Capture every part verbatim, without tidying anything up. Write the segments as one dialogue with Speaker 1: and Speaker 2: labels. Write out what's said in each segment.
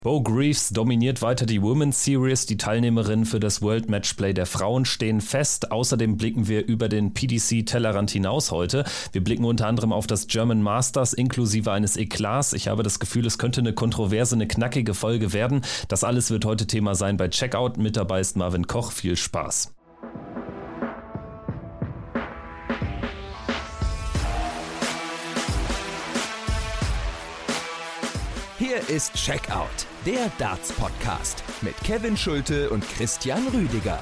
Speaker 1: Bo Greaves dominiert weiter die Women's Series. Die Teilnehmerinnen für das World Matchplay der Frauen stehen fest. Außerdem blicken wir über den P D C-Tellerrand hinaus heute. Wir blicken unter anderem auf das German Masters inklusive eines Eklats. Ich habe das Gefühl, es könnte eine kontroverse, eine knackige Folge werden. Das alles wird heute Thema sein bei Checkout. Mit dabei ist Marvin Koch. Viel Spaß.
Speaker 2: Hier ist Checkout, der Darts-Podcast mit Kevin Schulte und Christian Rüdiger.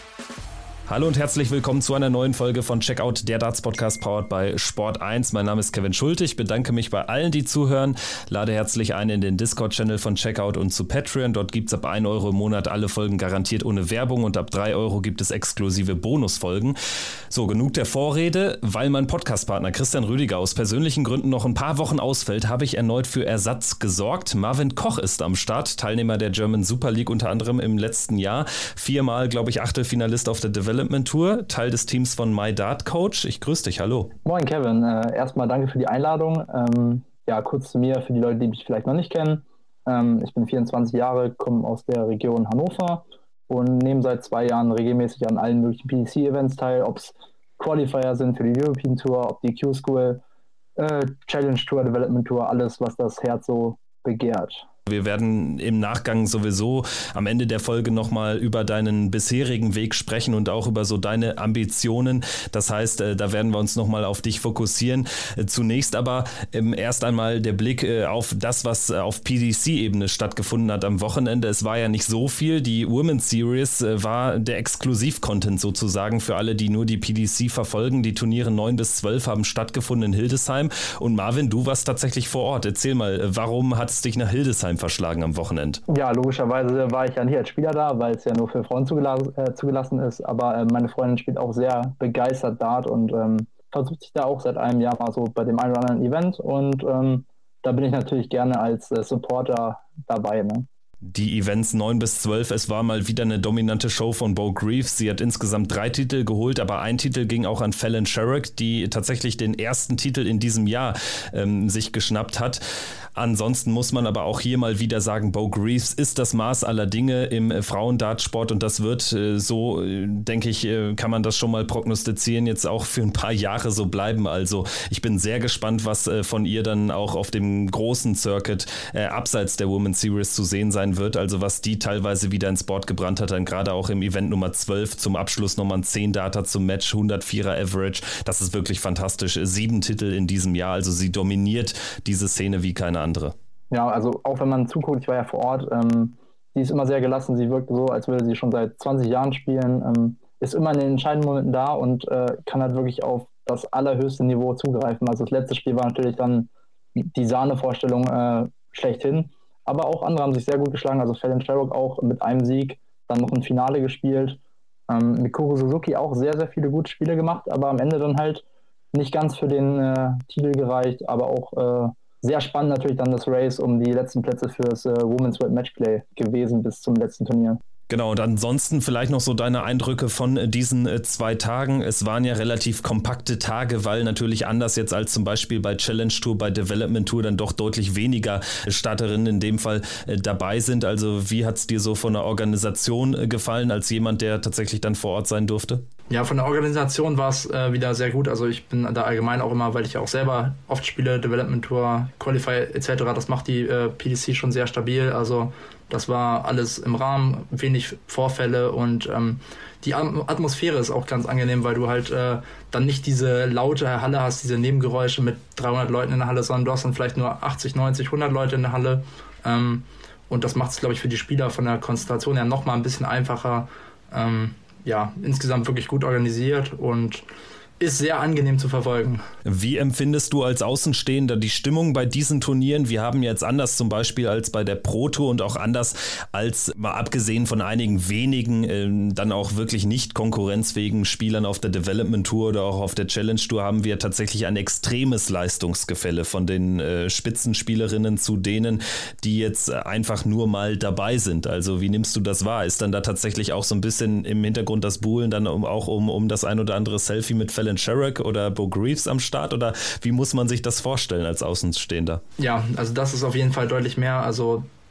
Speaker 1: Hallo und herzlich willkommen zu einer neuen Folge von Checkout, der Darts-Podcast powered bei Sport eins. Mein Name ist Kevin Schulte. Ich bedanke mich bei allen, die zuhören. Lade herzlich ein in den Discord-Channel von Checkout und zu Patreon. Dort gibt es ab ein Euro im Monat alle Folgen garantiert ohne Werbung und ab drei Euro gibt es exklusive Bonusfolgen. So, genug der Vorrede. Weil mein Podcastpartner Christian Rüdiger aus persönlichen Gründen noch ein paar Wochen ausfällt, habe ich erneut für Ersatz gesorgt. Marvin Koch ist am Start, Teilnehmer der German Super League unter anderem im letzten Jahr. Viermal, glaube ich, Achtelfinalist auf der Development Tour, Teil des Teams von MyDartCoach. Ich grüße dich, hallo.
Speaker 3: Moin Kevin, äh, erstmal danke für die Einladung. Ähm, ja, kurz zu mir, für die Leute, die mich vielleicht noch nicht kennen. Ähm, ich bin vierundzwanzig Jahre, komme aus der Region Hannover und nehme seit zwei Jahren regelmäßig an allen möglichen P D C-Events teil, ob es Qualifier sind für die European Tour, ob die Q-School, äh, Challenge Tour, Development Tour, alles, was das Herz so begehrt.
Speaker 1: Wir werden im Nachgang sowieso am Ende der Folge nochmal über deinen bisherigen Weg sprechen und auch über so deine Ambitionen. Das heißt, da werden wir uns nochmal auf dich fokussieren. Zunächst aber erst einmal der Blick auf das, was auf P D C-Ebene stattgefunden hat am Wochenende. Es war ja nicht so viel. Die Women's Series war der Exklusiv-Content sozusagen für alle, die nur die P D C verfolgen. Die Turniere neun bis zwölf haben stattgefunden in Hildesheim. Und Marvin, du warst tatsächlich vor Ort. Erzähl mal, warum hat es dich nach Hildesheim verschlagen am Wochenende?
Speaker 3: Ja, logischerweise war ich ja nicht als Spieler da, weil es ja nur für Frauen zugelassen, äh, zugelassen ist, aber äh, meine Freundin spielt auch sehr begeistert Dart und ähm, versucht sich da auch seit einem Jahr mal so bei dem einen oder anderen Event und ähm, da bin ich natürlich gerne als äh, Supporter dabei, ne?
Speaker 1: Die Events neun bis zwölf, es war mal wieder eine dominante Show von Bo Greaves. Sie hat insgesamt drei Titel geholt, aber ein Titel ging auch an Fallon Sherrock, die tatsächlich den ersten Titel in diesem Jahr ähm, sich geschnappt hat. Ansonsten muss man aber auch hier mal wieder sagen, Bo Greaves ist das Maß aller Dinge im äh, Frauendartsport und das wird äh, so, äh, denke ich, äh, kann man das schon mal prognostizieren, jetzt auch für ein paar Jahre so bleiben. Also ich bin sehr gespannt, was äh, von ihr dann auch auf dem großen Circuit äh, abseits der Women's Series zu sehen sein wird, also was die teilweise wieder ins Board gebrannt hat, dann gerade auch im Event Nummer zwölf zum Abschluss nochmal ein zehn Data zum Match, hundertvierer Average, das ist wirklich fantastisch, sieben Titel in diesem Jahr, also sie dominiert diese Szene wie keine andere.
Speaker 3: Ja, also auch wenn man zuguckt, ich war ja vor Ort, ähm, sie ist immer sehr gelassen, sie wirkt so, als würde sie schon seit zwanzig Jahren spielen, ähm, ist immer in den entscheidenden Momenten da und äh, kann halt wirklich auf das allerhöchste Niveau zugreifen, also das letzte Spiel war natürlich dann die Sahnevorstellung äh, schlechthin. Aber auch andere haben sich sehr gut geschlagen. Also Fallon Sherrock auch mit einem Sieg, dann noch ein Finale gespielt. Ähm, Mikuru Suzuki auch sehr, sehr viele gute Spiele gemacht, aber am Ende dann halt nicht ganz für den äh, Titel gereicht. Aber auch äh, sehr spannend natürlich dann das Race um die letzten Plätze für das äh, Women's World Matchplay gewesen bis zum letzten Turnier.
Speaker 1: Genau, und ansonsten vielleicht noch so deine Eindrücke von diesen äh, zwei Tagen. Es waren ja relativ kompakte Tage, weil natürlich anders jetzt als zum Beispiel bei Challenge Tour, bei Development Tour dann doch deutlich weniger Starterinnen in dem Fall äh, dabei sind. Also wie hat es dir so von der Organisation äh, gefallen, als jemand, der tatsächlich dann vor Ort sein durfte?
Speaker 4: Ja, von der Organisation war es äh, wieder sehr gut. Also ich bin da allgemein auch immer, weil ich auch selber oft spiele, Development Tour, Qualifier et cetera. Das macht die äh, P D C schon sehr stabil. Also das war alles im Rahmen, wenig Vorfälle und ähm, die Atmosphäre ist auch ganz angenehm, weil du halt äh, dann nicht diese laute Halle hast, diese Nebengeräusche mit dreihundert Leuten in der Halle, sondern du hast dann vielleicht nur achtzig, neunzig, hundert Leute in der Halle. Ähm, und das macht es, glaube ich, für die Spieler von der Konzentration her nochmal ein bisschen einfacher. Ähm, ja, insgesamt wirklich gut organisiert und ist sehr angenehm zu verfolgen.
Speaker 1: Wie empfindest du als Außenstehender die Stimmung bei diesen Turnieren? Wir haben jetzt anders zum Beispiel als bei der Pro Tour und auch anders als, mal abgesehen von einigen wenigen, äh, dann auch wirklich nicht konkurrenzfähigen Spielern auf der Development Tour oder auch auf der Challenge Tour haben wir tatsächlich ein extremes Leistungsgefälle von den äh, Spitzenspielerinnen zu denen, die jetzt einfach nur mal dabei sind. Also wie nimmst du das wahr? Ist dann da tatsächlich auch so ein bisschen im Hintergrund das Buhlen dann um, auch um, um das ein oder andere Selfie mit Fallon Sherrock oder Bo Greaves am Start oder wie muss man sich das vorstellen als Außenstehender?
Speaker 4: Ja, also das ist auf jeden Fall deutlich mehr. Also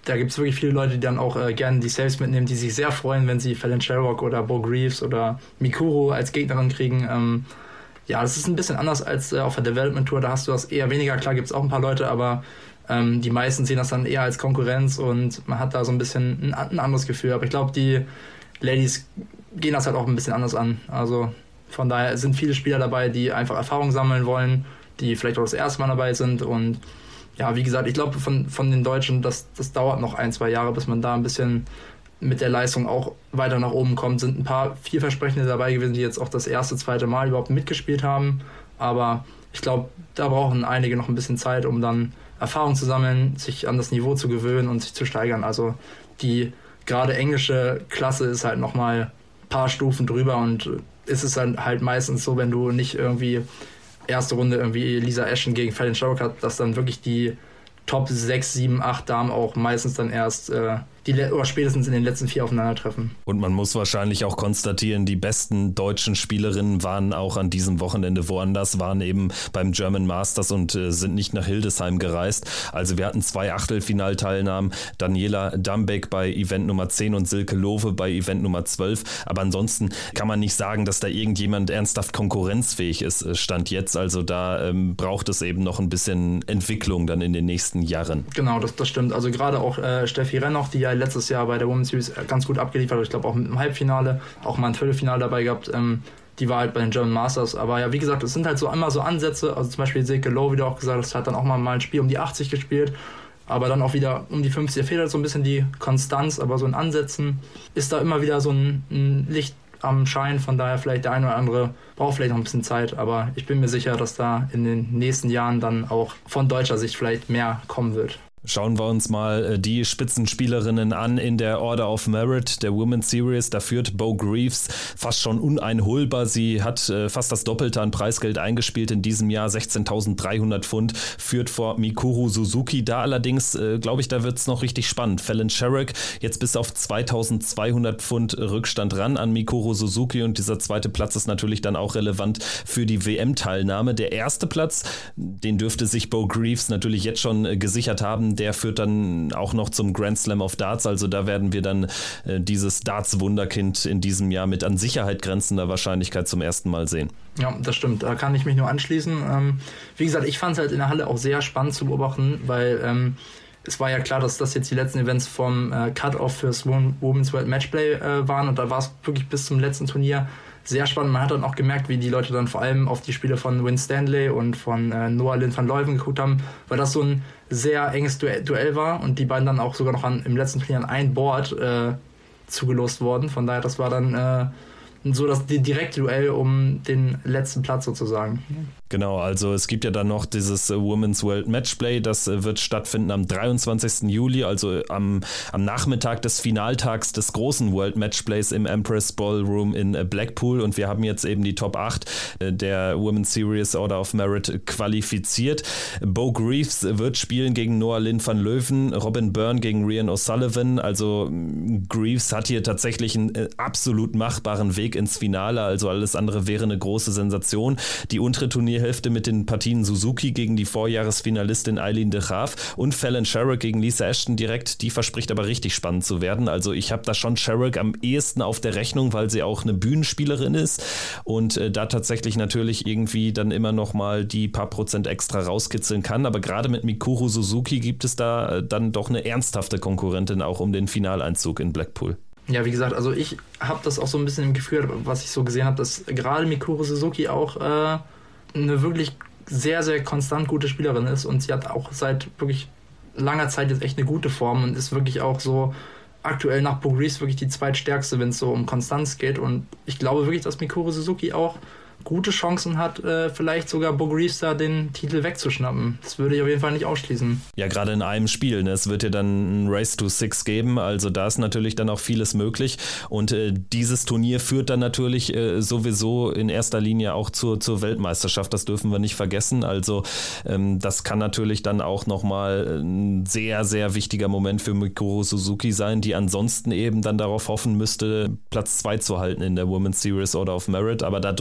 Speaker 4: da gibt es wirklich viele Leute, die dann auch äh, gerne die Saves mitnehmen, die sich sehr freuen, wenn sie Fallon Sherrock oder Bo Greaves oder Mikuru als Gegnerin kriegen. Ähm, ja, das ist ein bisschen anders als äh, auf der Development Tour, da hast du das eher weniger. Klar gibt es auch ein paar Leute, aber ähm, die meisten sehen das dann eher als Konkurrenz und man hat da so ein bisschen ein, ein anderes Gefühl. Aber ich glaube, die Ladies gehen das halt auch ein bisschen anders an. Also von daher sind viele Spieler dabei, die einfach Erfahrung sammeln wollen, die vielleicht auch das erste Mal dabei sind. Und ja, wie gesagt, ich glaube von, von den Deutschen, das, das dauert noch ein, zwei Jahre, bis man da ein bisschen mit der Leistung auch weiter nach oben kommt. Sind ein paar vielversprechende dabei gewesen, die jetzt auch das erste, zweite Mal überhaupt mitgespielt haben. Aber ich glaube, da brauchen einige noch ein bisschen Zeit, um dann Erfahrung zu sammeln, sich an das Niveau zu gewöhnen und sich zu steigern. Also die gerade englische Klasse ist halt nochmal ein paar Stufen drüber und ist es dann halt meistens so, wenn du nicht irgendwie erste Runde irgendwie Lisa Ashton gegen Fallon Sherrock hat, dass dann wirklich die Top sechs, sieben, acht Damen auch meistens dann erst äh, die oder spätestens in den letzten vier aufeinandertreffen.
Speaker 1: Und man muss wahrscheinlich auch konstatieren, die besten deutschen Spielerinnen waren auch an diesem Wochenende woanders, waren eben beim German Masters und äh, sind nicht nach Hildesheim gereist. Also wir hatten zwei Achtelfinalteilnahmen, Daniela Dambeck bei Event Nummer zehn und Silke Lowe bei Event Nummer zwölf. Aber ansonsten kann man nicht sagen, dass da irgendjemand ernsthaft konkurrenzfähig ist, Stand jetzt. Also da ähm, braucht es eben noch ein bisschen Entwicklung dann in den nächsten Jahren.
Speaker 4: Genau, das, das stimmt. Also gerade auch äh, Steffi Rennoch, die ja letztes Jahr bei der Women's Series ganz gut abgeliefert hat, ich glaube auch mit dem Halbfinale, auch mal ein Viertelfinale dabei gehabt, ähm, die war halt bei den German Masters, aber ja, wie gesagt, es sind halt so immer so Ansätze, also zum Beispiel Silke Lowe, wie du auch gesagt hast, hat dann auch mal, mal ein Spiel um die achtzig gespielt, aber dann auch wieder um die fünfzig, fehlt halt so ein bisschen die Konstanz, aber so in Ansätzen ist da immer wieder so ein, ein Licht am Schein, von daher vielleicht der eine oder andere braucht vielleicht noch ein bisschen Zeit, aber ich bin mir sicher, dass da in den nächsten Jahren dann auch von deutscher Sicht vielleicht mehr kommen wird.
Speaker 1: Schauen wir uns mal die Spitzenspielerinnen an in der Order of Merit der Women's Series. Da führt Bo Greaves fast schon uneinholbar. Sie hat äh, fast das Doppelte an Preisgeld eingespielt in diesem Jahr, sechzehntausenddreihundert Pfund, führt vor Mikuru Suzuki. Da allerdings, äh, glaube ich, da wird es noch richtig spannend. Fallon Sherrock jetzt bis auf zweitausendzweihundert Pfund Rückstand ran an Mikuru Suzuki und dieser zweite Platz ist natürlich dann auch relevant für die W M-Teilnahme. Der erste Platz, den dürfte sich Bo Greaves natürlich jetzt schon äh, gesichert haben. Der führt dann auch noch zum Grand Slam of Darts, also da werden wir dann äh, dieses Darts-Wunderkind in diesem Jahr mit an Sicherheit grenzender Wahrscheinlichkeit zum ersten Mal sehen.
Speaker 4: Ja, das stimmt, da kann ich mich nur anschließen. Ähm, wie gesagt, ich fand es halt in der Halle auch sehr spannend zu beobachten, weil ähm, es war ja klar, dass das jetzt die letzten Events vom äh, Cut-Off fürs Women's World Matchplay äh, waren und da war es wirklich bis zum letzten Turnier sehr spannend. Man hat dann auch gemerkt, wie die Leute dann vor allem auf die Spiele von Wyn Stanley und von äh, Noah Lynn van Leuven geguckt haben, weil das so ein sehr enges Duell, Duell war und die beiden dann auch sogar noch an, im letzten Turnier an ein Board äh, zugelost worden. Von daher, das war dann äh, so das die direkte Duell um den letzten Platz sozusagen.
Speaker 1: Genau, also es gibt ja dann noch dieses Women's World Matchplay, das wird stattfinden am dreiundzwanzigsten Juli, also am, am Nachmittag des Finaltags des großen World Matchplays im Empress Ballroom in Blackpool und wir haben jetzt eben die Top acht der Women's Series Order of Merit qualifiziert. Bo Greaves wird spielen gegen Noah Lynn van Leuven, Robin Byrne gegen Rhian O'Sullivan, also Greaves hat hier tatsächlich einen absolut machbaren Weg ins Finale, also alles andere wäre eine große Sensation. Die untere Turnier Hälfte mit den Partien Suzuki gegen die Vorjahresfinalistin Eileen de Graaf und Fallon Sherrock gegen Lisa Ashton direkt, die verspricht aber richtig spannend zu werden. Also ich habe da schon Sherrock am ehesten auf der Rechnung, weil sie auch eine Bühnenspielerin ist und äh, da tatsächlich natürlich irgendwie dann immer noch mal die paar Prozent extra rauskitzeln kann. Aber gerade mit Mikuru Suzuki gibt es da äh, dann doch eine ernsthafte Konkurrentin auch um den Finaleinzug in Blackpool.
Speaker 4: Ja, wie gesagt, also ich habe das auch so ein bisschen im Gefühl, was ich so gesehen habe, dass gerade Mikuru Suzuki auch äh, eine wirklich sehr, sehr konstant gute Spielerin ist und sie hat auch seit wirklich langer Zeit jetzt echt eine gute Form und ist wirklich auch so aktuell nach Bo Greaves wirklich die zweitstärkste, wenn es so um Konstanz geht und ich glaube wirklich, dass Mikuru Suzuki auch gute Chancen hat, äh, vielleicht sogar Bo Greaves da den Titel wegzuschnappen. Das würde ich auf jeden Fall nicht ausschließen.
Speaker 1: Ja, gerade in einem Spiel. Ne? Es wird ja dann ein Race to Six geben, also da ist natürlich dann auch vieles möglich und äh, dieses Turnier führt dann natürlich äh, sowieso in erster Linie auch zur, zur Weltmeisterschaft, das dürfen wir nicht vergessen, also ähm, das kann natürlich dann auch nochmal ein sehr, sehr wichtiger Moment für Mikuru Suzuki sein, die ansonsten eben dann darauf hoffen müsste, Platz zwei zu halten in der Women's Series Order of Merit, aber da drückt natürlich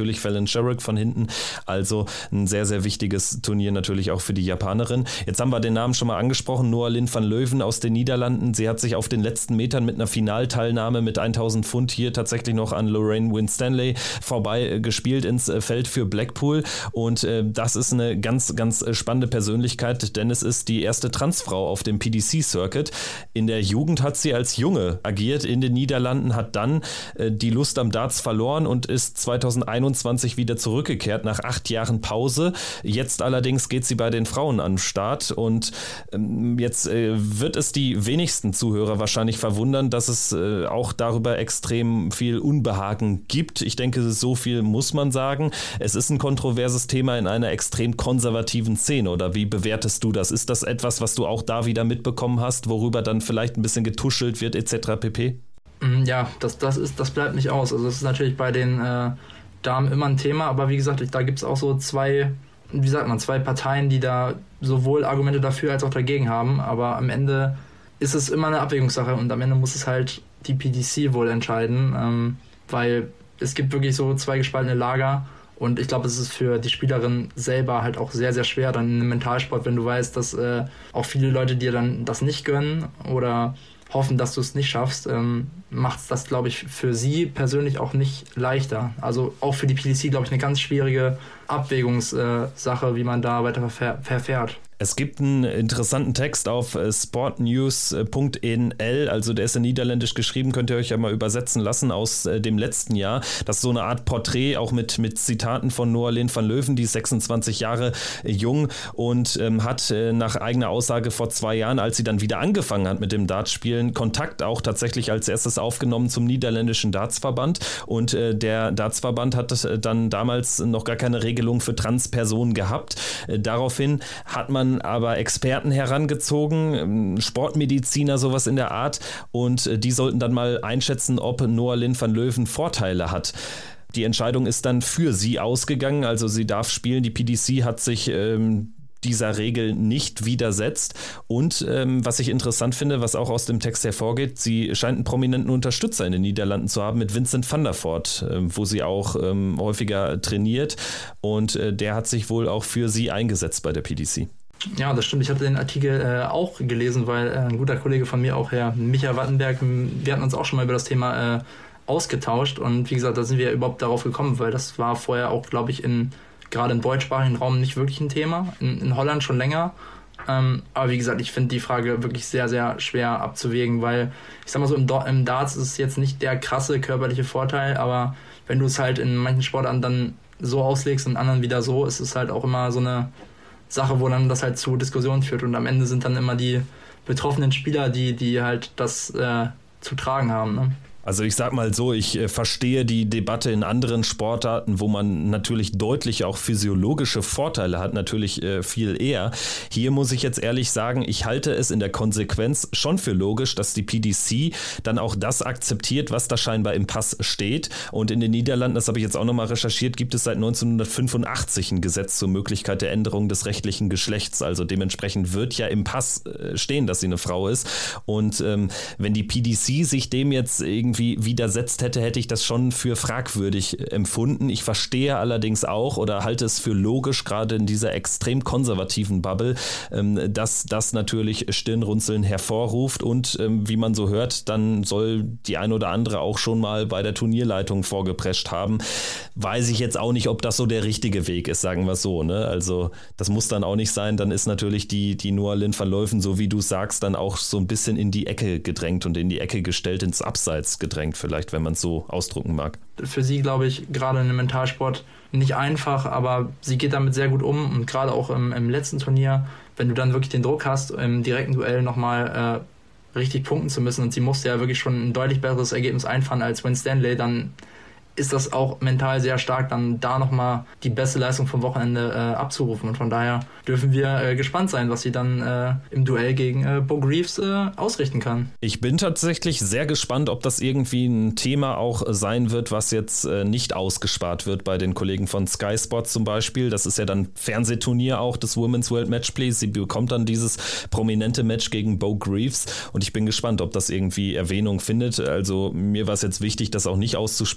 Speaker 1: natürlich Fallon Sherrock von hinten. Also ein sehr, sehr wichtiges Turnier natürlich auch für die Japanerin. Jetzt haben wir den Namen schon mal angesprochen, Noah Lynn van Leuven aus den Niederlanden. Sie hat sich auf den letzten Metern mit einer Finalteilnahme mit tausend Pfund hier tatsächlich noch an Lorraine Winstanley vorbei gespielt ins Feld für Blackpool. Und äh, das ist eine ganz, ganz spannende Persönlichkeit, denn es ist die erste Transfrau auf dem P D C-Circuit. In der Jugend hat sie als Junge agiert in den Niederlanden, hat dann äh, die Lust am Darts verloren und ist zwanzig einundzwanzig wieder zurückgekehrt nach acht Jahren Pause. Jetzt allerdings geht sie bei den Frauen an den Start und ähm, jetzt äh, wird es die wenigsten Zuhörer wahrscheinlich verwundern, dass es äh, auch darüber extrem viel Unbehagen gibt. Ich denke, so viel muss man sagen. Es ist ein kontroverses Thema in einer extrem konservativen Szene, oder wie bewertest du das? Ist das etwas, was du auch da wieder mitbekommen hast, worüber dann vielleicht ein bisschen getuschelt wird et cetera pp.?
Speaker 4: Ja, das, das, ist, das bleibt nicht aus. Also es ist natürlich bei den äh, Damen immer ein Thema, aber wie gesagt, da gibt es auch so zwei, wie sagt man, zwei Parteien, die da sowohl Argumente dafür als auch dagegen haben, aber am Ende ist es immer eine Abwägungssache und am Ende muss es halt die P D C wohl entscheiden, ähm, weil es gibt wirklich so zwei gespaltene Lager und ich glaube, es ist für die Spielerin selber halt auch sehr, sehr schwer dann in einem Mentalsport, wenn du weißt, dass äh, auch viele Leute dir dann das nicht gönnen oder hoffen, dass du es nicht schaffst, ähm, macht es das, glaube ich, für sie persönlich auch nicht leichter. Also auch für die P D C, glaube ich, eine ganz schwierige Abwägungssache, äh, wie man da weiter verfähr- verfährt.
Speaker 1: Es gibt einen interessanten Text auf sportnews punkt n l, also der ist in Niederländisch geschrieben, könnt ihr euch ja mal übersetzen lassen aus dem letzten Jahr. Das ist so eine Art Porträt, auch mit, mit Zitaten von Noah Lynn van Leuven, die ist sechsundzwanzig Jahre jung und ähm, hat äh, nach eigener Aussage vor zwei Jahren, als sie dann wieder angefangen hat mit dem Dartspielen, Kontakt auch tatsächlich als erstes aufgenommen zum niederländischen Dartsverband und äh, der Dartsverband hat äh, dann damals noch gar keine Regelung für Transpersonen gehabt. Äh, daraufhin hat man aber Experten herangezogen, Sportmediziner, sowas in der Art, und die sollten dann mal einschätzen, ob Noah Lynn van Leuven Vorteile hat. Die Entscheidung ist dann für sie ausgegangen, also sie darf spielen. Die P D C hat sich ähm, dieser Regel nicht widersetzt und ähm, was ich interessant finde, was auch aus dem Text hervorgeht, sie scheint einen prominenten Unterstützer in den Niederlanden zu haben mit Vincent van der Voort, äh, wo sie auch ähm, häufiger trainiert und äh, der hat sich wohl auch für sie eingesetzt bei der P D C.
Speaker 4: Ja, das stimmt. Ich hatte den Artikel äh, auch gelesen, weil äh, ein guter Kollege von mir, auch Herr Micha Wattenberg, wir hatten uns auch schon mal über das Thema äh, ausgetauscht und wie gesagt, da sind wir überhaupt darauf gekommen, weil das war vorher auch, glaube ich, in gerade im deutschsprachigen Raum nicht wirklich ein Thema, in, in Holland schon länger. Ähm, aber wie gesagt, ich finde die Frage wirklich sehr, sehr schwer abzuwägen, weil ich sag mal so, im, Do- im Darts ist es jetzt nicht der krasse körperliche Vorteil, aber wenn du es halt in manchen Sportarten dann so auslegst und in anderen wieder so, ist es halt auch immer so eine Sache, wo dann das halt zu Diskussionen führt und am Ende sind dann immer die betroffenen Spieler, die, die halt das äh, zu tragen haben, ne?
Speaker 1: Also ich sag mal so, ich äh, verstehe die Debatte in anderen Sportarten, wo man natürlich deutlich auch physiologische Vorteile hat, natürlich äh, viel eher. Hier muss ich jetzt ehrlich sagen, ich halte es in der Konsequenz schon für logisch, dass die P D C dann auch das akzeptiert, was da scheinbar im Pass steht. Und in den Niederlanden, das habe ich jetzt auch nochmal recherchiert, gibt es seit neunzehnhundertfünfundachtzig ein Gesetz zur Möglichkeit der Änderung des rechtlichen Geschlechts. Also dementsprechend wird ja im Pass äh, stehen, dass sie eine Frau ist. Und ähm, wenn die P D C sich dem jetzt irgendwie widersetzt hätte, hätte ich das schon für fragwürdig empfunden. Ich verstehe allerdings auch oder halte es für logisch, gerade in dieser extrem konservativen Bubble, dass das natürlich Stirnrunzeln hervorruft und wie man so hört, dann soll die ein oder andere auch schon mal bei der Turnierleitung vorgeprescht haben. Weiß ich jetzt auch nicht, ob das so der richtige Weg ist, sagen wir es so, ne? Also das muss dann auch nicht sein, dann ist natürlich die, die Noah Lynn van Leuven, so wie du sagst, dann auch so ein bisschen in die Ecke gedrängt und in die Ecke gestellt, ins Abseits gedrängt vielleicht, wenn man es so ausdrücken mag.
Speaker 4: Für sie, glaube ich, gerade in einem Mentalsport nicht einfach, aber sie geht damit sehr gut um und gerade auch im, im letzten Turnier, wenn du dann wirklich den Druck hast, im direkten Duell nochmal äh, richtig punkten zu müssen und sie musste ja wirklich schon ein deutlich besseres Ergebnis einfahren als Winstanley, dann ist das auch mental sehr stark, dann da nochmal die beste Leistung vom Wochenende äh, abzurufen. Und von daher dürfen wir äh, gespannt sein, was sie dann äh, im Duell gegen äh, Bo Greaves äh, ausrichten kann.
Speaker 1: Ich bin tatsächlich sehr gespannt, ob das irgendwie ein Thema auch sein wird, was jetzt äh, nicht ausgespart wird bei den Kollegen von Sky Sports zum Beispiel. Das ist ja dann Fernsehturnier auch des Women's World Matchplay. Sie bekommt dann dieses prominente Match gegen Bo Greaves und ich bin gespannt, ob das irgendwie Erwähnung findet. Also mir war es jetzt wichtig, das auch nicht auszusparen. Ich finde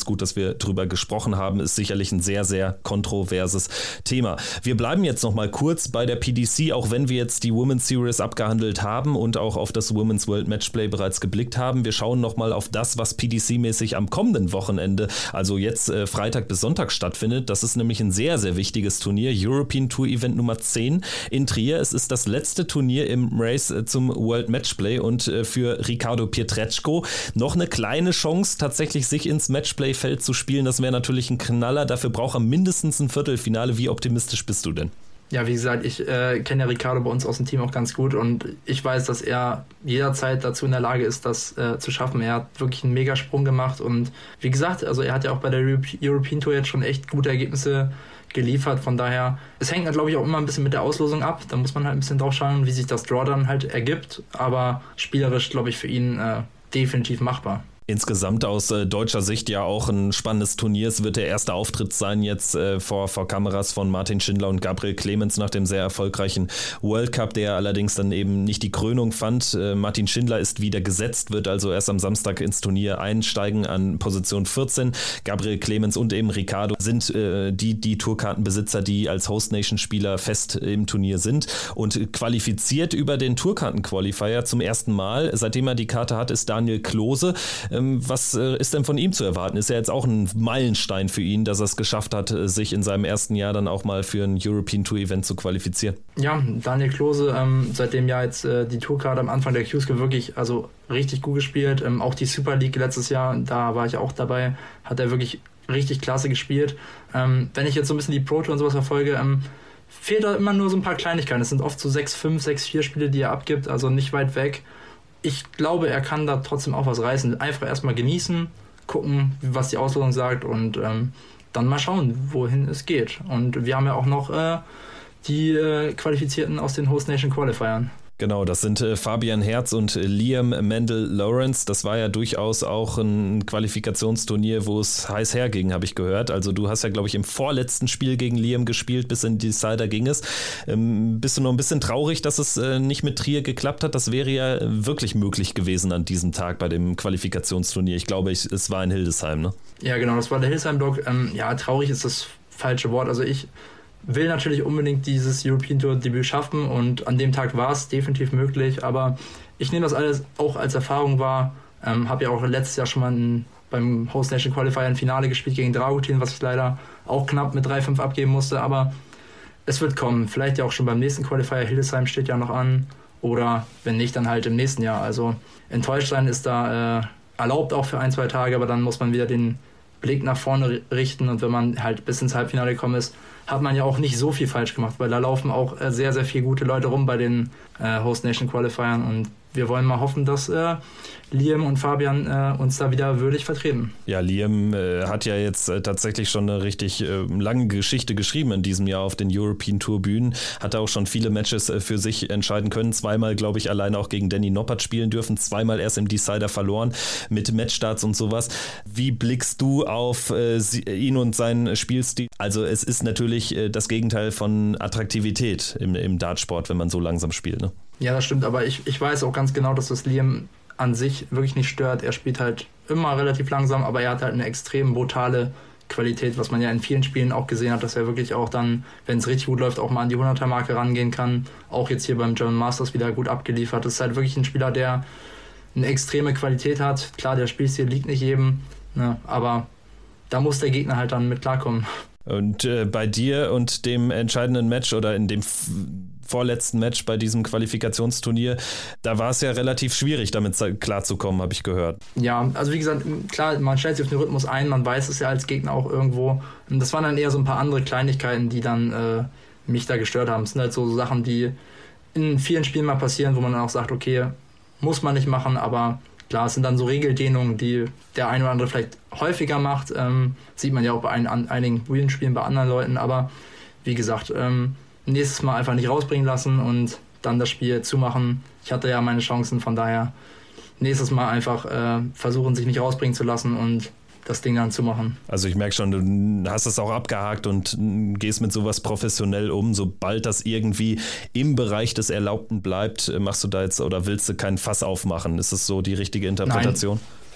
Speaker 1: ganz gut, dass wir drüber gesprochen haben. Ist sicherlich ein sehr, sehr kontroverses Thema. Wir bleiben jetzt noch mal kurz bei der P D C, auch wenn wir jetzt die Women's Series abgehandelt haben und auch auf das Women's World Matchplay bereits geblickt haben. Wir schauen noch mal auf das, was P D C-mäßig am kommenden Wochenende, also jetzt äh, Freitag bis Sonntag stattfindet. Das ist nämlich ein sehr, sehr wichtiges Turnier. European Tour Event Nummer zehn in Trier. Es ist das letzte Turnier im Race äh, zum World Matchplay und äh, für Ricardo Pietreczko noch eine kleine Chance, tatsächlich sich ins Matchplay-Feld zu spielen. Das wäre natürlich ein Knaller. Dafür braucht er mindestens ein Viertelfinale. Wie optimistisch bist du denn?
Speaker 4: Ja, wie gesagt, ich äh, kenne ja Ricardo bei uns aus dem Team auch ganz gut und ich weiß, dass er jederzeit dazu in der Lage ist, das äh, zu schaffen. Er hat wirklich einen Megasprung gemacht und wie gesagt, also er hat ja auch bei der European Tour jetzt schon echt gute Ergebnisse geliefert. Von daher, es hängt, glaube ich, auch immer ein bisschen mit der Auslosung ab. Da muss man halt ein bisschen drauf schauen, wie sich das Draw dann halt ergibt. Aber spielerisch, glaube ich, für ihn äh, definitiv machbar.
Speaker 1: Insgesamt aus äh, deutscher Sicht ja auch ein spannendes Turnier. Es wird der erste Auftritt sein jetzt äh, vor, vor Kameras von Martin Schindler und Gabriel Clemens nach dem sehr erfolgreichen World Cup, der allerdings dann eben nicht die Krönung fand. Äh, Martin Schindler ist wieder gesetzt, wird also erst am Samstag ins Turnier einsteigen an Position vierzehn. Gabriel Clemens und eben Ricardo sind äh, die, die Tourkartenbesitzer, die als Host Nation Spieler fest im Turnier sind und qualifiziert über den Tourkarten-Qualifier zum ersten Mal. Seitdem er die Karte hat, ist Daniel Klose. Was ist denn von ihm zu erwarten? Ist ja jetzt auch ein Meilenstein für ihn, dass er es geschafft hat, sich in seinem ersten Jahr dann auch mal für ein European Tour Event zu qualifizieren.
Speaker 4: Ja, Daniel Klose, ähm, seitdem ja jetzt äh, die Tourcard am Anfang der Q-School wirklich also richtig gut gespielt. Ähm, auch die Super League letztes Jahr, da war ich auch dabei, hat er wirklich richtig klasse gespielt. Ähm, wenn ich jetzt so ein bisschen die Pro Tour und sowas verfolge, ähm, fehlt da immer nur so ein paar Kleinigkeiten. Es sind oft so sechs fünf, sechs vier Spiele, die er abgibt, also nicht weit weg. Ich glaube, er kann da trotzdem auch was reißen. Einfach erstmal genießen, gucken, was die Auslosung sagt und ähm, dann mal schauen, wohin es geht. Und wir haben ja auch noch äh, die äh, Qualifizierten aus den Host Nation Qualifiern.
Speaker 1: Genau, das sind äh, Fabian Herz und äh, Liam Mendel-Lawrence. Das war ja durchaus auch ein Qualifikationsturnier, wo es heiß herging, habe ich gehört. Also du hast ja, glaube ich, im vorletzten Spiel gegen Liam gespielt, bis in die Decider ging es. Ähm, bist du noch ein bisschen traurig, dass es äh, nicht mit Trier geklappt hat? Das wäre ja wirklich möglich gewesen an diesem Tag bei dem Qualifikationsturnier. Ich glaube, ich, es war in Hildesheim, ne?
Speaker 4: Ja, genau, das war der Hildesheim-Block. Ähm, ja, traurig ist das falsche Wort. Also ich will natürlich unbedingt dieses European Tour Debüt schaffen und an dem Tag war es definitiv möglich, aber ich nehme das alles auch als Erfahrung wahr. Ähm, habe ja auch letztes Jahr schon mal ein, beim Host Nation Qualifier ein Finale gespielt gegen Dragutin, was ich leider auch knapp mit drei fünf abgeben musste, aber es wird kommen. Vielleicht ja auch schon beim nächsten Qualifier. Hildesheim steht ja noch an oder wenn nicht, dann halt im nächsten Jahr. Also enttäuscht sein ist da äh, erlaubt auch für ein, zwei Tage, aber dann muss man wieder den Blick nach vorne richten und wenn man halt bis ins Halbfinale gekommen ist, hat man ja auch nicht so viel falsch gemacht, weil da laufen auch äh, sehr, sehr viele gute Leute rum bei den äh, Host Nation Qualifiern und wir wollen mal hoffen, dass äh, Liam und Fabian äh, uns da wieder würdig vertreten.
Speaker 1: Ja, Liam äh, hat ja jetzt äh, tatsächlich schon eine richtig äh, lange Geschichte geschrieben in diesem Jahr auf den European Tour Bühnen. Hat auch schon viele Matches äh, für sich entscheiden können. Zweimal, glaube ich, alleine auch gegen Danny Noppert spielen dürfen. Zweimal erst im Decider verloren mit Matchstarts und sowas. Wie blickst du auf äh, sie, ihn und seinen Spielstil? Also es ist natürlich äh, das Gegenteil von Attraktivität im, im Dartsport, wenn man so langsam spielt, ne?
Speaker 4: Ja, das stimmt, aber ich, ich weiß auch ganz genau, dass das Liam an sich wirklich nicht stört. Er spielt halt immer relativ langsam, aber er hat halt eine extrem brutale Qualität, was man ja in vielen Spielen auch gesehen hat, dass er wirklich auch dann, wenn es richtig gut läuft, auch mal an die hunderter-Marke rangehen kann. Auch jetzt hier beim German Masters wieder gut abgeliefert. Das ist halt wirklich ein Spieler, der eine extreme Qualität hat. Klar, der Spielstil liegt nicht jedem, ne, aber da muss der Gegner halt dann mit klarkommen.
Speaker 1: Und äh, bei dir und dem entscheidenden Match oder in dem f- vorletzten Match bei diesem Qualifikationsturnier, da war es ja relativ schwierig, damit klarzukommen, habe ich gehört.
Speaker 4: Ja, also wie gesagt, klar, man stellt sich auf den Rhythmus ein, man weiß es ja als Gegner auch irgendwo. Und das waren dann eher so ein paar andere Kleinigkeiten, die dann äh, mich da gestört haben. Es sind halt so Sachen, die in vielen Spielen mal passieren, wo man dann auch sagt, okay, muss man nicht machen, aber klar, es sind dann so Regeldehnungen, die der ein oder andere vielleicht häufiger macht. Ähm, sieht man ja auch bei ein, an, einigen Wien-Spielen bei anderen Leuten. Aber wie gesagt, ähm, nächstes Mal einfach nicht rausbringen lassen und dann das Spiel zumachen. Ich hatte ja meine Chancen, von daher nächstes Mal einfach äh, versuchen, sich nicht rausbringen zu lassen und das Ding dann zu machen.
Speaker 1: Also ich merke schon, du hast es auch abgehakt und gehst mit sowas professionell um. Sobald das irgendwie im Bereich des Erlaubten bleibt, machst du da jetzt oder willst du kein Fass aufmachen? Ist das so die richtige Interpretation?
Speaker 4: Nein,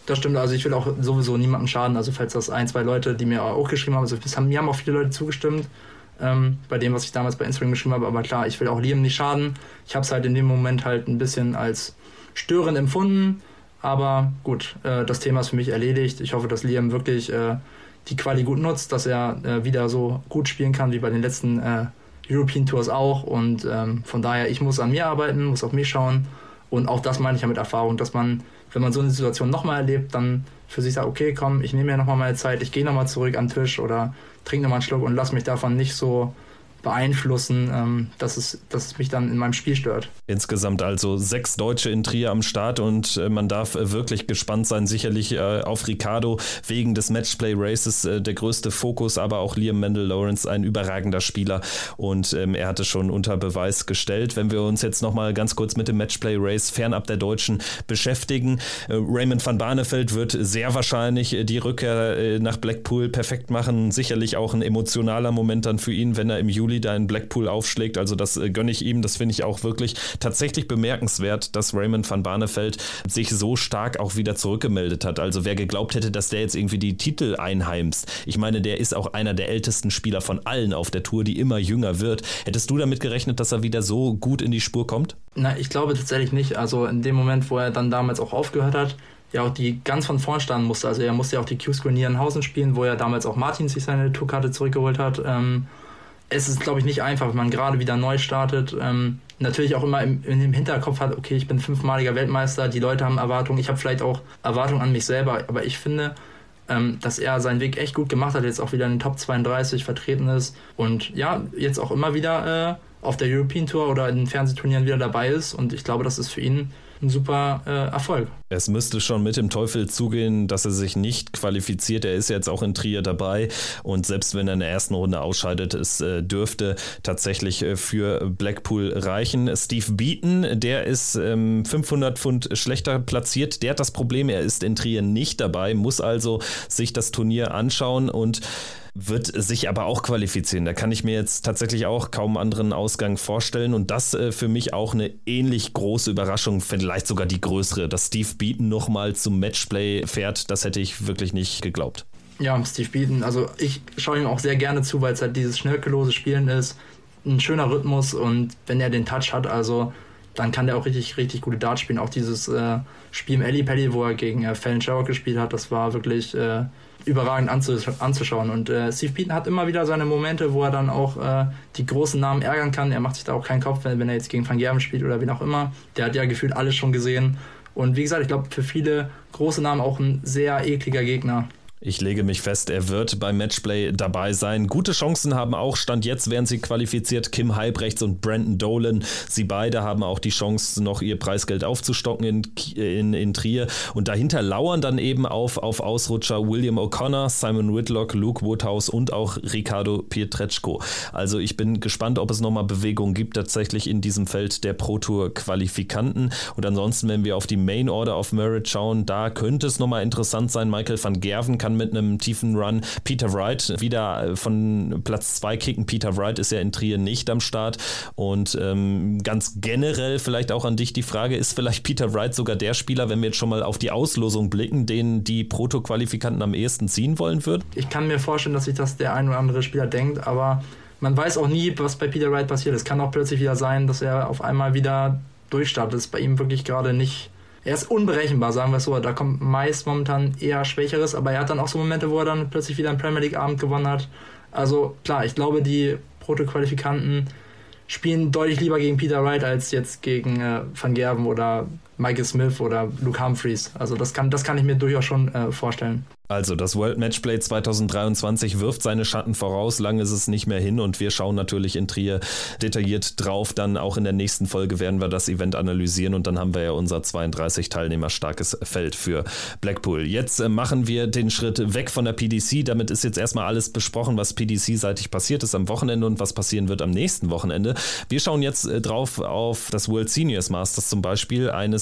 Speaker 4: Das stimmt, also ich will auch sowieso niemandem schaden, also falls das ein, zwei Leute, die mir auch geschrieben haben, also das haben, mir haben auch viele Leute zugestimmt, ähm, bei dem, was ich damals bei Instagram geschrieben habe, aber klar, ich will auch Liam nicht schaden. Ich habe es halt in dem Moment halt ein bisschen als störend empfunden, aber gut, äh, das Thema ist für mich erledigt. Ich hoffe, dass Liam wirklich äh, die Quali gut nutzt, dass er äh, wieder so gut spielen kann wie bei den letzten äh, European Tours auch und ähm, von daher, ich muss an mir arbeiten, muss auf mich schauen und auch das meine ich ja mit Erfahrung, dass man, wenn man so eine Situation nochmal erlebt, dann für sich sagt, okay, komm, ich nehme mir nochmal meine Zeit, ich gehe nochmal zurück an den Tisch oder trinke nochmal einen Schluck und lass mich davon nicht so beeinflussen, ähm, dass es, dass es mich dann in meinem Spiel stört.
Speaker 1: Insgesamt also sechs Deutsche in Trier am Start und äh, man darf äh, wirklich gespannt sein, sicherlich äh, auf Ricciardo wegen des Matchplay-Races äh, der größte Fokus, aber auch Liam Mendel-Lawrence, ein überragender Spieler und ähm, er hatte schon unter Beweis gestellt. Wenn wir uns jetzt nochmal ganz kurz mit dem Matchplay-Race fernab der Deutschen beschäftigen, äh, Raymond van Barneveld wird sehr wahrscheinlich äh, die Rückkehr äh, nach Blackpool perfekt machen, sicherlich auch ein emotionaler Moment dann für ihn, wenn er im Juli da in Blackpool aufschlägt, also das äh, gönne ich ihm, das finde ich auch wirklich tatsächlich bemerkenswert, dass Raymond van Barneveld sich so stark auch wieder zurückgemeldet hat, also wer geglaubt hätte, dass der jetzt irgendwie die Titel einheimst, ich meine, der ist auch einer der ältesten Spieler von allen auf der Tour, die immer jünger wird, hättest du damit gerechnet, dass er wieder so gut in die Spur kommt?
Speaker 4: Na, ich glaube tatsächlich nicht, also in dem Moment, wo er dann damals auch aufgehört hat, ja auch die ganz von vorn standen musste, also er musste ja auch die Q-School Nierenhausen spielen, wo er damals auch Martin sich seine Tourkarte zurückgeholt hat, ähm, es ist, glaube ich, nicht einfach, wenn man gerade wieder neu startet. Ähm, natürlich auch immer im, in dem Hinterkopf hat, okay, ich bin fünfmaliger Weltmeister, die Leute haben Erwartungen, ich habe vielleicht auch Erwartungen an mich selber, aber ich finde, ähm, dass er seinen Weg echt gut gemacht hat, jetzt auch wieder in den Top zweiunddreißig vertreten ist und ja, jetzt auch immer wieder äh, auf der European Tour oder in den Fernsehturnieren wieder dabei ist und ich glaube, das ist für ihn ein super äh, Erfolg.
Speaker 1: Es müsste schon mit dem Teufel zugehen, dass er sich nicht qualifiziert. Er ist jetzt auch in Trier dabei und selbst wenn er in der ersten Runde ausscheidet, es äh, dürfte tatsächlich äh, für Blackpool reichen. Steve Beaton, der ist ähm, fünfhundert Pfund schlechter platziert. Der hat das Problem, er ist in Trier nicht dabei, muss also sich das Turnier anschauen und wird sich aber auch qualifizieren. Da kann ich mir jetzt tatsächlich auch kaum anderen Ausgang vorstellen und das äh, für mich auch eine ähnlich große Überraschung, vielleicht sogar die größere, dass Steve Beaton nochmal zum Matchplay fährt, das hätte ich wirklich nicht geglaubt.
Speaker 4: Ja, Steve Beaton, also ich schaue ihm auch sehr gerne zu, weil es halt dieses schnörkellose Spielen ist, ein schöner Rhythmus und wenn er den Touch hat, also dann kann der auch richtig, richtig gute Darts spielen. Auch dieses äh, Spiel im Alley Pally, wo er gegen äh, Fallon Sherrock gespielt hat, das war wirklich äh, überragend anzusch- anzuschauen. Und äh, Steve Beaton hat immer wieder seine Momente, wo er dann auch äh, die großen Namen ärgern kann. Er macht sich da auch keinen Kopf, wenn, wenn er jetzt gegen Van Gerwen spielt oder wen auch immer. Der hat ja gefühlt alles schon gesehen. Und wie gesagt, ich glaube, für viele große Namen auch ein sehr ekliger Gegner.
Speaker 1: Ich lege mich fest, er wird beim Matchplay dabei sein. Gute Chancen haben auch, Stand jetzt werden sie qualifiziert, Kim Heibrechts und Brandon Dolan. Sie beide haben auch die Chance, noch ihr Preisgeld aufzustocken in, in, in Trier. Und dahinter lauern dann eben auf, auf Ausrutscher William O'Connor, Simon Whitlock, Luke Woodhouse und auch Riccardo Pietreczko. Also ich bin gespannt, ob es nochmal Bewegungen gibt tatsächlich in diesem Feld der Pro-Tour-Qualifikanten. Und ansonsten, wenn wir auf die Main Order of Merit schauen, da könnte es nochmal interessant sein. Michael van Gerwen kann mit einem tiefen Run Peter Wright wieder von Platz zwei kicken. Peter Wright ist ja in Trier nicht am Start und ähm, ganz generell vielleicht auch an dich die Frage, ist vielleicht Peter Wright sogar der Spieler, wenn wir jetzt schon mal auf die Auslosung blicken, den die Proto-Qualifikanten am ehesten ziehen wollen würden?
Speaker 4: Ich kann mir vorstellen, dass sich das der ein oder andere Spieler denkt, aber man weiß auch nie, was bei Peter Wright passiert. Es kann auch plötzlich wieder sein, dass er auf einmal wieder durchstartet. Das ist bei ihm wirklich gerade nicht. Er ist unberechenbar, sagen wir es so. Da kommt meist momentan eher Schwächeres, aber er hat dann auch so Momente, wo er dann plötzlich wieder einen Premier League-Abend gewonnen hat. Also klar, ich glaube, die Proto-Qualifikanten spielen deutlich lieber gegen Peter Wright als jetzt gegen äh, Van Gerwen oder Michael Smith oder Luke Humphreys. Also das kann, das kann ich mir durchaus schon äh, vorstellen.
Speaker 1: Also das World Matchplay zwanzig dreiundzwanzig wirft seine Schatten voraus, lang ist es nicht mehr hin und wir schauen natürlich in Trier detailliert drauf. Dann auch in der nächsten Folge werden wir das Event analysieren und dann haben wir ja unser zweiunddreißig Teilnehmer starkes Feld für Blackpool. Jetzt äh, machen wir den Schritt weg von der P D C, damit ist jetzt erstmal alles besprochen, was P D C-seitig passiert ist am Wochenende und was passieren wird am nächsten Wochenende. Wir schauen jetzt äh, drauf auf das World Seniors Masters zum Beispiel, eines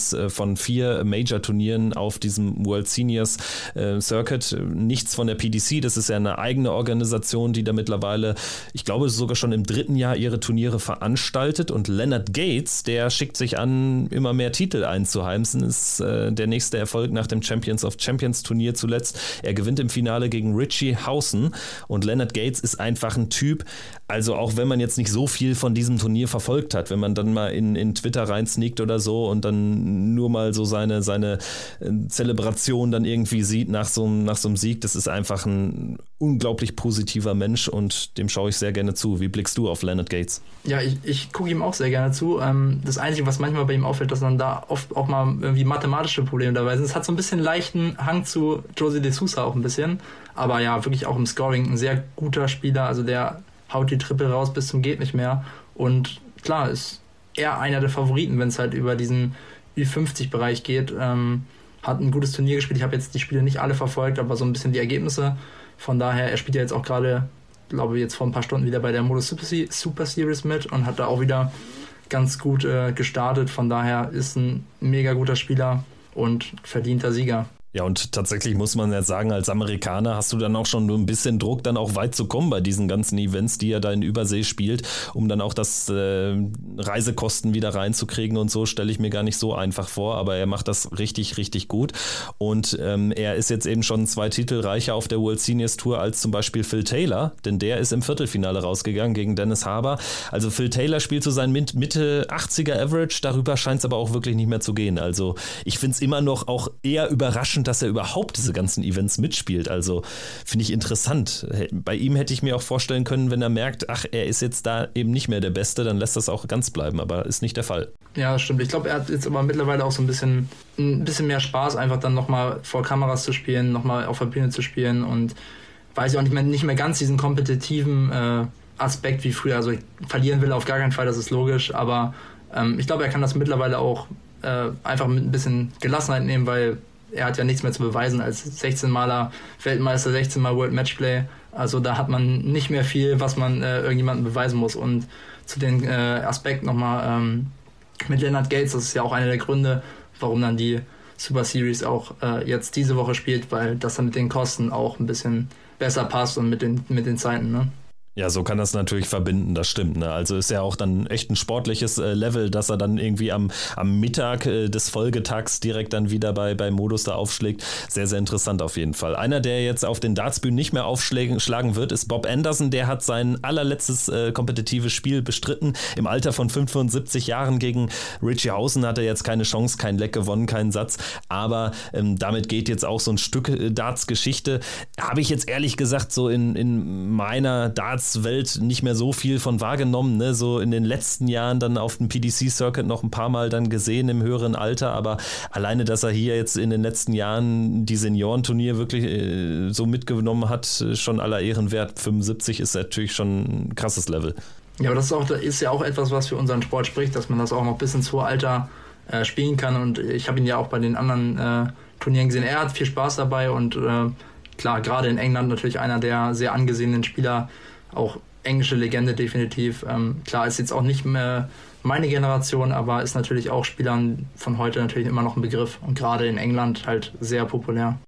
Speaker 1: eins von vier Major-Turnieren auf diesem World Seniors äh, Circuit. Nichts von der P D C, das ist ja eine eigene Organisation, die da mittlerweile, ich glaube sogar schon im dritten Jahr ihre Turniere veranstaltet. Und Leonard Gates, der schickt sich an, immer mehr Titel einzuheimsen, ist äh, der nächste Erfolg nach dem Champions of Champions Turnier zuletzt. Er gewinnt im Finale gegen Richie Hausen und Leonard Gates ist einfach ein Typ, also auch wenn man jetzt nicht so viel von diesem Turnier verfolgt hat, wenn man dann mal in, in Twitter reinsneakt oder so und dann nur mal so seine, seine Zelebration dann irgendwie sieht nach so, nach so einem Sieg, das ist einfach ein unglaublich positiver Mensch und dem schaue ich sehr gerne zu. Wie blickst du auf Leonard Gates?
Speaker 4: Ja, ich, ich gucke ihm auch sehr gerne zu. Das Einzige, was manchmal bei ihm auffällt, dass dann da oft auch mal irgendwie mathematische Probleme dabei sind. Es hat so ein bisschen leichten Hang zu Josie De Sousa auch ein bisschen, aber ja, wirklich auch im Scoring ein sehr guter Spieler, also der haut die Triple raus bis zum geht nicht mehr und klar, ist er einer der Favoriten, wenn es halt über diesen Ü fünfzig Bereich geht. Ähm, hat ein gutes Turnier gespielt, ich habe jetzt die Spiele nicht alle verfolgt, aber so ein bisschen die Ergebnisse, von daher, er spielt ja jetzt auch gerade, glaube ich, jetzt vor ein paar Stunden wieder bei der Moto Super Series mit und hat da auch wieder ganz gut äh, gestartet, von daher ist ein mega guter Spieler und verdienter Sieger.
Speaker 1: Ja, und tatsächlich muss man ja sagen, als Amerikaner hast du dann auch schon nur ein bisschen Druck, dann auch weit zu kommen bei diesen ganzen Events, die er da in Übersee spielt, um dann auch das äh, Reisekosten wieder reinzukriegen und so, stelle ich mir gar nicht so einfach vor, aber er macht das richtig, richtig gut und ähm, er ist jetzt eben schon zwei Titel reicher auf der World Seniors Tour als zum Beispiel Phil Taylor, denn der ist im Viertelfinale rausgegangen gegen Dennis Harbour. Also Phil Taylor spielt so sein Mitte achtziger Average, darüber scheint es aber auch wirklich nicht mehr zu gehen. Also ich finde es immer noch auch eher überraschend, dass er überhaupt diese ganzen Events mitspielt. Also finde ich interessant. Bei ihm hätte ich mir auch vorstellen können, wenn er merkt, ach, er ist jetzt da eben nicht mehr der Beste, dann lässt das auch ganz bleiben, aber ist nicht der Fall.
Speaker 4: Ja, das stimmt. Ich glaube, er hat jetzt aber mittlerweile auch so ein bisschen, ein bisschen mehr Spaß, einfach dann nochmal vor Kameras zu spielen, nochmal auf der Bühne zu spielen und weiß ich auch nicht mehr, nicht mehr ganz diesen kompetitiven äh, Aspekt wie früher. Also verlieren will er auf gar keinen Fall, das ist logisch, aber ähm, ich glaube, er kann das mittlerweile auch äh, einfach mit ein bisschen Gelassenheit nehmen, weil er hat ja nichts mehr zu beweisen als sechzehn-maler Weltmeister, sechzehn-mal World Matchplay. Also da hat man nicht mehr viel, was man äh, irgendjemandem beweisen muss. Und zu den äh, Aspekten nochmal ähm, mit Leonard Gates, das ist ja auch einer der Gründe, warum dann die Super Series auch äh, jetzt diese Woche spielt, weil das dann mit den Kosten auch ein bisschen besser passt und mit den, mit den Zeiten, ne?
Speaker 1: Ja, so kann das natürlich verbinden, das stimmt. Ne? Also ist ja auch dann echt ein sportliches äh, Level, dass er dann irgendwie am, am Mittag äh, des Folgetags direkt dann wieder bei, bei Modus da aufschlägt. Sehr, sehr interessant auf jeden Fall. Einer, der jetzt auf den Dartsbühnen nicht mehr aufschlagen wird, ist Bob Anderson. Der hat sein allerletztes äh, kompetitives Spiel bestritten. Im Alter von fünfundsiebzig Jahren gegen Richie Hausen hat er jetzt keine Chance, kein Leck gewonnen, keinen Satz. Aber ähm, damit geht jetzt auch so ein Stück äh, Darts-Geschichte. Habe ich jetzt ehrlich gesagt so in, in meiner Darts Welt nicht mehr so viel von wahrgenommen, ne? So in den letzten Jahren dann auf dem P D C-Circuit noch ein paar Mal dann gesehen im höheren Alter, aber alleine, dass er hier jetzt in den letzten Jahren die Seniorenturnier wirklich äh, so mitgenommen hat, schon aller Ehren wert. fünfundsiebzig ist natürlich schon ein krasses Level.
Speaker 4: Ja, aber das ist, auch, das ist ja auch etwas, was für unseren Sport spricht, dass man das auch noch bis ins hohe Alter äh, spielen kann und ich habe ihn ja auch bei den anderen äh, Turnieren gesehen. Er hat viel Spaß dabei und äh, klar, gerade in England natürlich einer der sehr angesehenen Spieler, auch englische Legende definitiv. Ähm, klar, ist jetzt auch nicht mehr meine Generation, aber ist natürlich auch Spielern von heute natürlich immer noch ein Begriff und gerade in England halt sehr populär.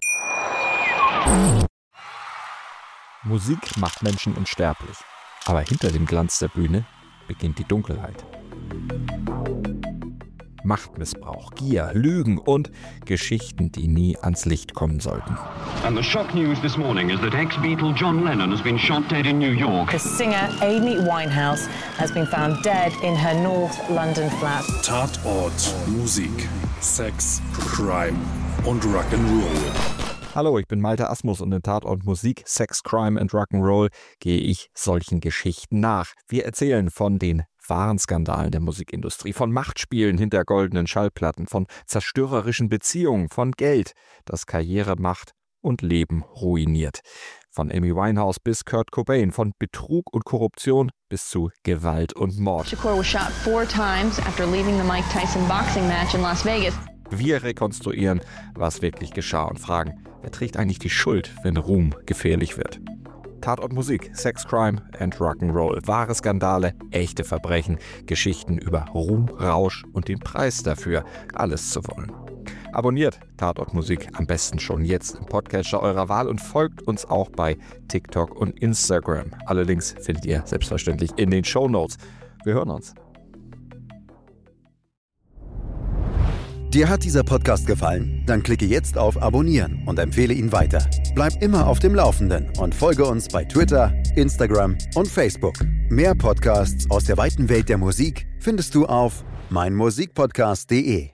Speaker 5: Musik macht Menschen unsterblich, aber hinter dem Glanz der Bühne beginnt die Dunkelheit. Machtmissbrauch, Gier, Lügen und Geschichten, die nie ans Licht kommen sollten.
Speaker 6: And the shock news this morning is that ex-Beatle John Lennon has been shot dead in New York.
Speaker 7: The singer Amy Winehouse has been found dead in her North London flat.
Speaker 8: Tatort, Musik, Sex, Crime und Rock'n'Roll.
Speaker 5: Hallo, ich bin Malte Asmus und in Tatort Musik, Sex, Crime and Rock'n'Roll gehe ich solchen Geschichten nach. Wir erzählen von den wahren Skandalen der Musikindustrie, von Machtspielen hinter goldenen Schallplatten, von zerstörerischen Beziehungen, von Geld, das Karriere, Macht und Leben ruiniert. Von Amy Winehouse bis Kurt Cobain, von Betrug und Korruption bis zu Gewalt und Mord.
Speaker 9: Shakur was shot four times after leaving the Mike Tyson boxing match in Las Vegas.
Speaker 5: Wir rekonstruieren, was wirklich geschah und fragen, wer trägt eigentlich die Schuld, wenn Ruhm gefährlich wird. Tatort Musik, Sex, Crime and Rock'n'Roll. Wahre Skandale, echte Verbrechen, Geschichten über Ruhm, Rausch und den Preis dafür, alles zu wollen. Abonniert Tatort Musik am besten schon jetzt im Podcatcher eurer Wahl und folgt uns auch bei TikTok und Instagram. Alle Links findet ihr selbstverständlich in den Shownotes. Wir hören uns.
Speaker 10: Dir hat dieser Podcast gefallen? Dann klicke jetzt auf Abonnieren und empfehle ihn weiter. Bleib immer auf dem Laufenden und folge uns bei Twitter, Instagram und Facebook. Mehr Podcasts aus der weiten Welt der Musik findest du auf meinmusikpodcast punkt de.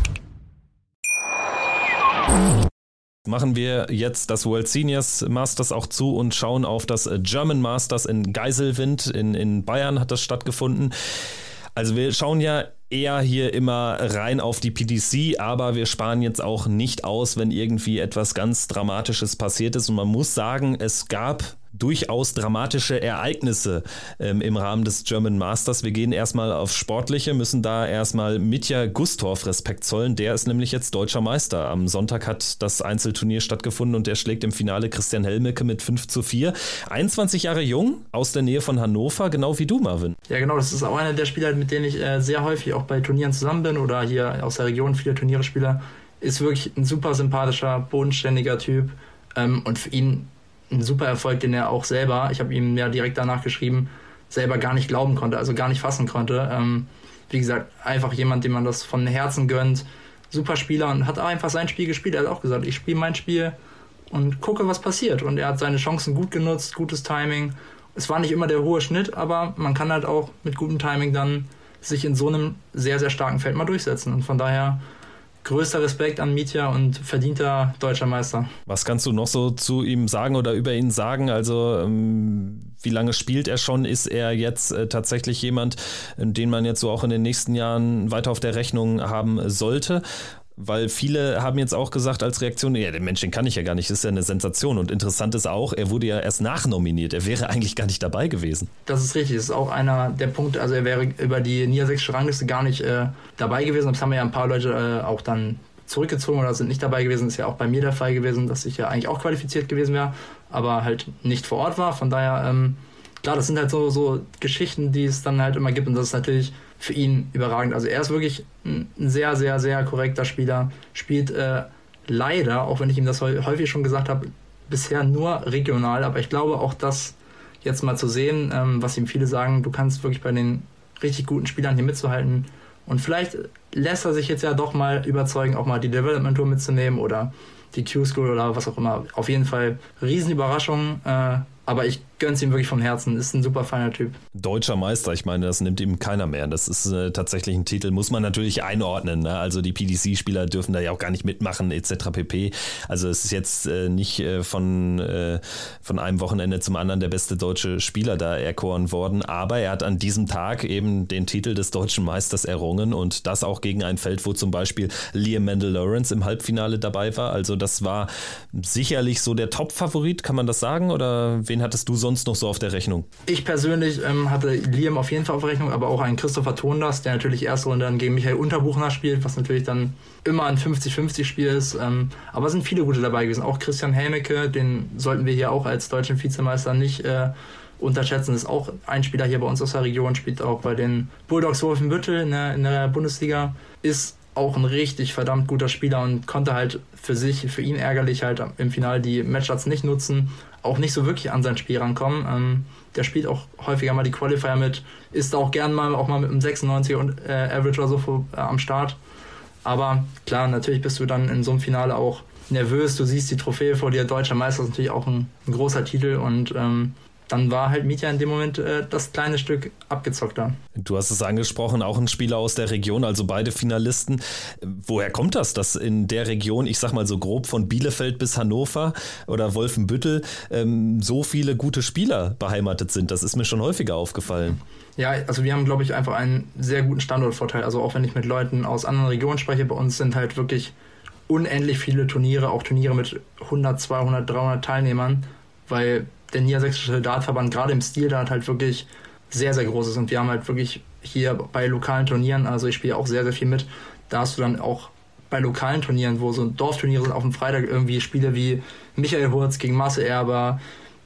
Speaker 1: Machen wir jetzt das World Seniors Masters auch zu und schauen auf das German Masters in Geiselwind. In, in Bayern hat das stattgefunden. Also wir schauen ja eher hier immer rein auf die P D C, aber wir sparen jetzt auch nicht aus, wenn irgendwie etwas ganz Dramatisches passiert ist. Und man muss sagen, es gab durchaus dramatische Ereignisse ähm, im Rahmen des German Masters. Wir gehen erstmal auf Sportliche, müssen da erstmal Mitja Gustorf Respekt zollen. Der ist nämlich jetzt deutscher Meister. Am Sonntag hat das Einzelturnier stattgefunden und er schlägt im Finale Christian Helmeke mit fünf zu vier. einundzwanzig Jahre jung, aus der Nähe von Hannover, genau wie du, Marvin.
Speaker 4: Ja genau, das ist auch einer der Spieler, mit denen ich äh, sehr häufig auch bei Turnieren zusammen bin oder hier aus der Region viele Turniere spiele. Ist wirklich ein super sympathischer, bodenständiger Typ ähm, und für ihn ein super Erfolg, den er auch selber, ich habe ihm ja direkt danach geschrieben, selber gar nicht glauben konnte, also gar nicht fassen konnte. Ähm, wie gesagt, einfach jemand, dem man das von Herzen gönnt. Super Spieler und hat einfach sein Spiel gespielt. Er hat auch gesagt, ich spiele mein Spiel und gucke, was passiert. Und er hat seine Chancen gut genutzt, gutes Timing. Es war nicht immer der hohe Schnitt, aber man kann halt auch mit gutem Timing dann sich in so einem sehr, sehr starken Feld mal durchsetzen. Und von daher größter Respekt an Mitja und verdienter deutscher Meister.
Speaker 1: Was kannst du noch so zu ihm sagen oder über ihn sagen? Also ähm, wie lange spielt er schon? Ist er jetzt äh, tatsächlich jemand, den man jetzt so auch in den nächsten Jahren weiter auf der Rechnung haben sollte? Weil viele haben jetzt auch gesagt als Reaktion, ja, der Mensch, den kann ich ja gar nicht, das ist ja eine Sensation. Und interessant ist auch, er wurde ja erst nachnominiert, er wäre eigentlich gar nicht dabei gewesen.
Speaker 4: Das ist richtig, das ist auch einer der Punkte, also er wäre über die niedersächsische Rangliste gar nicht äh, dabei gewesen. Das haben ja ein paar Leute äh, auch dann zurückgezogen oder sind nicht dabei gewesen. Das ist ja auch bei mir der Fall gewesen, dass ich ja eigentlich auch qualifiziert gewesen wäre, aber halt nicht vor Ort war. Von daher, ähm, klar, das sind halt so, so Geschichten, die es dann halt immer gibt und das ist natürlich für ihn überragend. Also er ist wirklich ein sehr, sehr, sehr korrekter Spieler. Spielt äh, leider, auch wenn ich ihm das häufig schon gesagt habe, bisher nur regional. Aber ich glaube auch das jetzt mal zu sehen, ähm, was ihm viele sagen, du kannst wirklich bei den richtig guten Spielern hier mitzuhalten. Und vielleicht lässt er sich jetzt ja doch mal überzeugen, auch mal die Development Tour mitzunehmen oder die Q-School oder was auch immer. Auf jeden Fall Riesenüberraschung. Äh, Aber ich gönn's ihm wirklich vom Herzen. Ist ein super feiner Typ.
Speaker 1: Deutscher Meister, ich meine, das nimmt ihm keiner mehr. Das ist äh, tatsächlich ein Titel, muss man natürlich einordnen. Ne? Also die P D C-Spieler dürfen da ja auch gar nicht mitmachen, et cetera pp. Also es ist jetzt äh, nicht äh, von, äh, von einem Wochenende zum anderen der beste deutsche Spieler da erkoren worden. Aber er hat an diesem Tag eben den Titel des deutschen Meisters errungen und das auch gegen ein Feld, wo zum Beispiel Liam Mendel Lawrence im Halbfinale dabei war. Also das war sicherlich so der Top-Favorit, kann man das sagen? Oder wen hattest du sonst noch so auf der Rechnung?
Speaker 4: Ich persönlich ähm, hatte Liam auf jeden Fall auf der Rechnung, aber auch einen Christopher Tondas, der natürlich erste Runde dann gegen Michael Unterbuchner spielt, was natürlich dann immer ein fünfzig fünfzig Spiel ist. Ähm, aber es sind viele gute dabei gewesen. Auch Christian Helmeke, den sollten wir hier auch als deutschen Vizemeister nicht äh, unterschätzen. Das ist auch ein Spieler hier bei uns aus der Region, spielt auch bei den Bulldogs Wolfenbüttel in der, in der Bundesliga. Ist auch ein richtig verdammt guter Spieler und konnte halt für sich, für ihn ärgerlich halt im Finale die Matchstarts nicht nutzen, auch nicht so wirklich an sein Spiel rankommen. Ähm, der spielt auch häufiger mal die Qualifier mit, ist auch gern mal auch mal mit einem sechsundneunziger und äh, Average oder so vor, äh, am Start. Aber klar, natürlich bist du dann in so einem Finale auch nervös, du siehst die Trophäe vor dir, deutscher Meister ist natürlich auch ein, ein großer Titel und ähm, dann war halt Mitja in dem Moment äh, das kleine Stück abgezockter.
Speaker 1: Du hast es angesprochen, auch ein Spieler aus der Region, also beide Finalisten. Woher kommt das, dass in der Region, ich sag mal so grob von Bielefeld bis Hannover oder Wolfenbüttel, ähm, so viele gute Spieler beheimatet sind? Das ist mir schon häufiger aufgefallen.
Speaker 4: Ja, also wir haben, glaube ich, einfach einen sehr guten Standortvorteil. Also auch wenn ich mit Leuten aus anderen Regionen spreche, bei uns sind halt wirklich unendlich viele Turniere, auch Turniere mit hundert, zweihundert, dreihundert Teilnehmern, weil der niedersächsische Dartverband gerade im Stil-Dart halt wirklich sehr, sehr groß ist und wir haben halt wirklich hier bei lokalen Turnieren, also ich spiele auch sehr, sehr viel mit, da hast du dann auch bei lokalen Turnieren, wo so Dorfturniere sind, auf dem Freitag irgendwie Spiele wie Michael Hurz gegen Marcel Erber,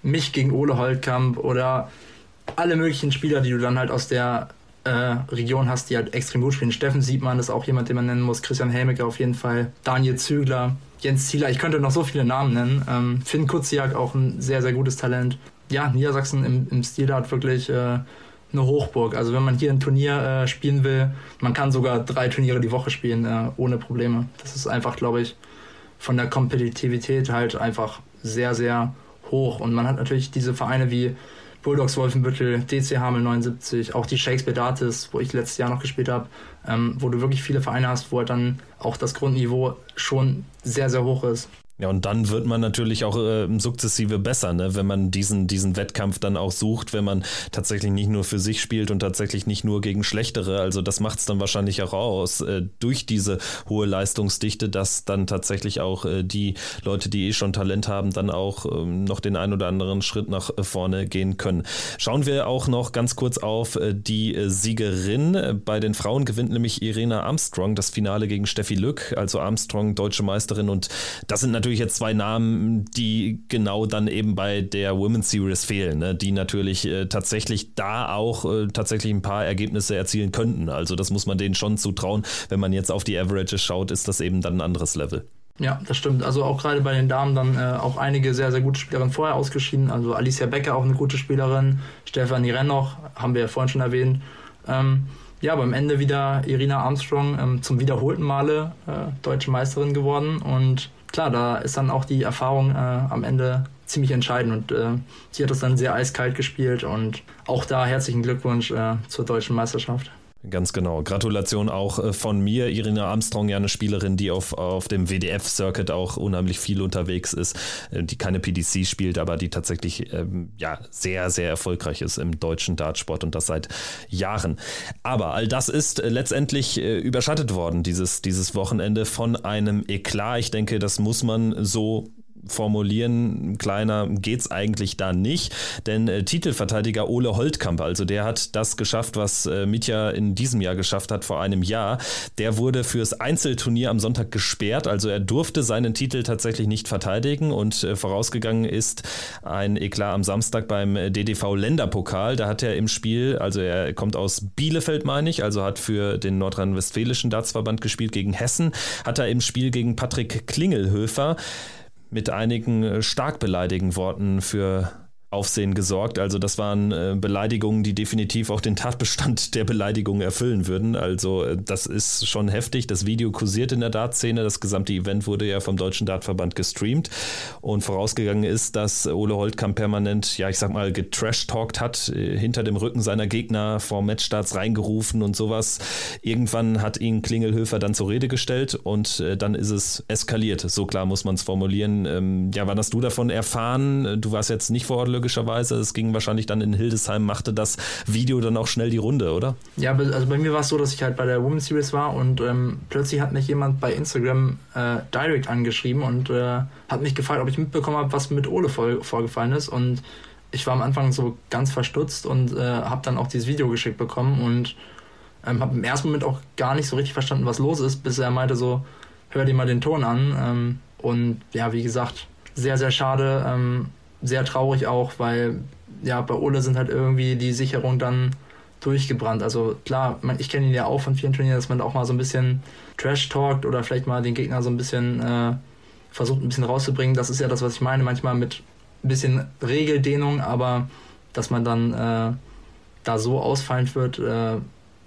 Speaker 4: mich gegen Ole Holtkamp oder alle möglichen Spieler, die du dann halt aus der äh, Region hast, die halt extrem gut spielen. Steffen Siebmann ist auch jemand, den man nennen muss, Christian Helmicke auf jeden Fall, Daniel Zügler, Jens Zieler, ich könnte noch so viele Namen nennen. Ähm, Finn Kuziak, auch ein sehr, sehr gutes Talent. Ja, Niedersachsen im, im Stil hat wirklich äh, eine Hochburg. Also wenn man hier ein Turnier äh, spielen will, man kann sogar drei Turniere die Woche spielen, äh, ohne Probleme. Das ist einfach, glaube ich, von der Kompetitivität halt einfach sehr, sehr hoch. Und man hat natürlich diese Vereine wie Bulldogs Wolfenbüttel, D C Hamel neunundsiebzig, auch die Shakespeare Dartis, wo ich letztes Jahr noch gespielt habe, ähm, wo du wirklich viele Vereine hast, wo halt dann auch das Grundniveau schon sehr, sehr hoch ist.
Speaker 1: Ja, und dann wird man natürlich auch äh, sukzessive besser, ne? Wenn man diesen, diesen Wettkampf dann auch sucht, wenn man tatsächlich nicht nur für sich spielt und tatsächlich nicht nur gegen Schlechtere. Also das macht es dann wahrscheinlich auch aus, äh, durch diese hohe Leistungsdichte, dass dann tatsächlich auch äh, die Leute, die eh schon Talent haben, dann auch äh, noch den ein oder anderen Schritt nach vorne gehen können. Schauen wir auch noch ganz kurz auf äh, die äh, Siegerin. Bei den Frauen gewinnt nämlich Irina Armstrong das Finale gegen Steffi Lück, also Armstrong, deutsche Meisterin, und das sind natürlich jetzt zwei Namen, die genau dann eben bei der Women's Series fehlen, ne? Die natürlich äh, tatsächlich da auch äh, tatsächlich ein paar Ergebnisse erzielen könnten. Also das muss man denen schon zutrauen. Wenn man jetzt auf die Averages schaut, ist das eben dann ein anderes Level.
Speaker 4: Ja, das stimmt. Also auch gerade bei den Damen dann äh, auch einige sehr, sehr gute Spielerinnen vorher ausgeschieden. Also Alicia Becker, auch eine gute Spielerin. Stefanie Rennoch, haben wir ja vorhin schon erwähnt. Ähm, ja, aber am Ende wieder Irina Armstrong ähm, zum wiederholten Male äh, deutsche Meisterin geworden. Und klar, da ist dann auch die Erfahrung äh, am Ende ziemlich entscheidend. Und äh, sie hat das dann sehr eiskalt gespielt. Und auch da herzlichen Glückwunsch äh, zur deutschen Meisterschaft.
Speaker 1: Ganz genau. Gratulation auch von mir. Irina Armstrong, ja eine Spielerin, die auf, auf dem W D F-Circuit auch unheimlich viel unterwegs ist, die keine P D C spielt, aber die tatsächlich ähm, ja sehr, sehr erfolgreich ist im deutschen Dartsport und das seit Jahren. Aber all das ist letztendlich äh, überschattet worden, dieses, dieses Wochenende, von einem Eklat. Ich denke, das muss man so formulieren, kleiner geht's eigentlich da nicht, denn äh, Titelverteidiger Ole Holtkamp, also der hat das geschafft, was äh, Mitja in diesem Jahr geschafft hat vor einem Jahr. Der wurde fürs Einzelturnier am Sonntag gesperrt, also er durfte seinen Titel tatsächlich nicht verteidigen und äh, vorausgegangen ist ein Eklat am Samstag beim D D V-Länderpokal. Da hat er im Spiel, also er kommt aus Bielefeld, meine ich, also hat für den nordrhein-westfälischen Dartsverband gespielt gegen Hessen, hat er im Spiel gegen Patrick Klingelhöfer mit einigen stark beleidigenden Worten für Aufsehen gesorgt. Also das waren äh, Beleidigungen, die definitiv auch den Tatbestand der Beleidigung erfüllen würden. Also äh, das ist schon heftig. Das Video kursiert in der Dartszene. Das gesamte Event wurde ja vom Deutschen Dartverband gestreamt. Und vorausgegangen ist, dass Ole Holtkamp permanent, ja ich sag mal, getrash-talkt hat, äh, hinter dem Rücken seiner Gegner vor Matchstarts reingerufen und sowas. Irgendwann hat ihn Klingelhöfer dann zur Rede gestellt und äh, dann ist es eskaliert. So klar muss man es formulieren. Ähm, ja, wann hast du davon erfahren? Du warst jetzt nicht vor Ort, logischerweise. Es ging wahrscheinlich dann in Hildesheim, machte das Video dann auch schnell die Runde, oder?
Speaker 4: Ja, also bei mir war es so, dass ich halt bei der Women's Series war und ähm, plötzlich hat mich jemand bei Instagram äh, direct angeschrieben und äh, hat mich gefragt, ob ich mitbekommen habe, was mit Ole vor, vorgefallen ist, und ich war am Anfang so ganz verstutzt und äh, habe dann auch dieses Video geschickt bekommen und ähm, habe im ersten Moment auch gar nicht so richtig verstanden, was los ist, bis er meinte so, hör dir mal den Ton an, ähm, und ja, wie gesagt, sehr, sehr schade, ähm, sehr traurig auch, weil ja, bei Ole sind halt irgendwie die Sicherungen dann durchgebrannt. Also klar, man, ich kenne ihn ja auch von vielen Turnieren, dass man auch mal so ein bisschen Trash-talkt oder vielleicht mal den Gegner so ein bisschen äh, versucht, ein bisschen rauszubringen. Das ist ja das, was ich meine, manchmal mit ein bisschen Regeldehnung, aber dass man dann äh, da so ausfallend wird, äh,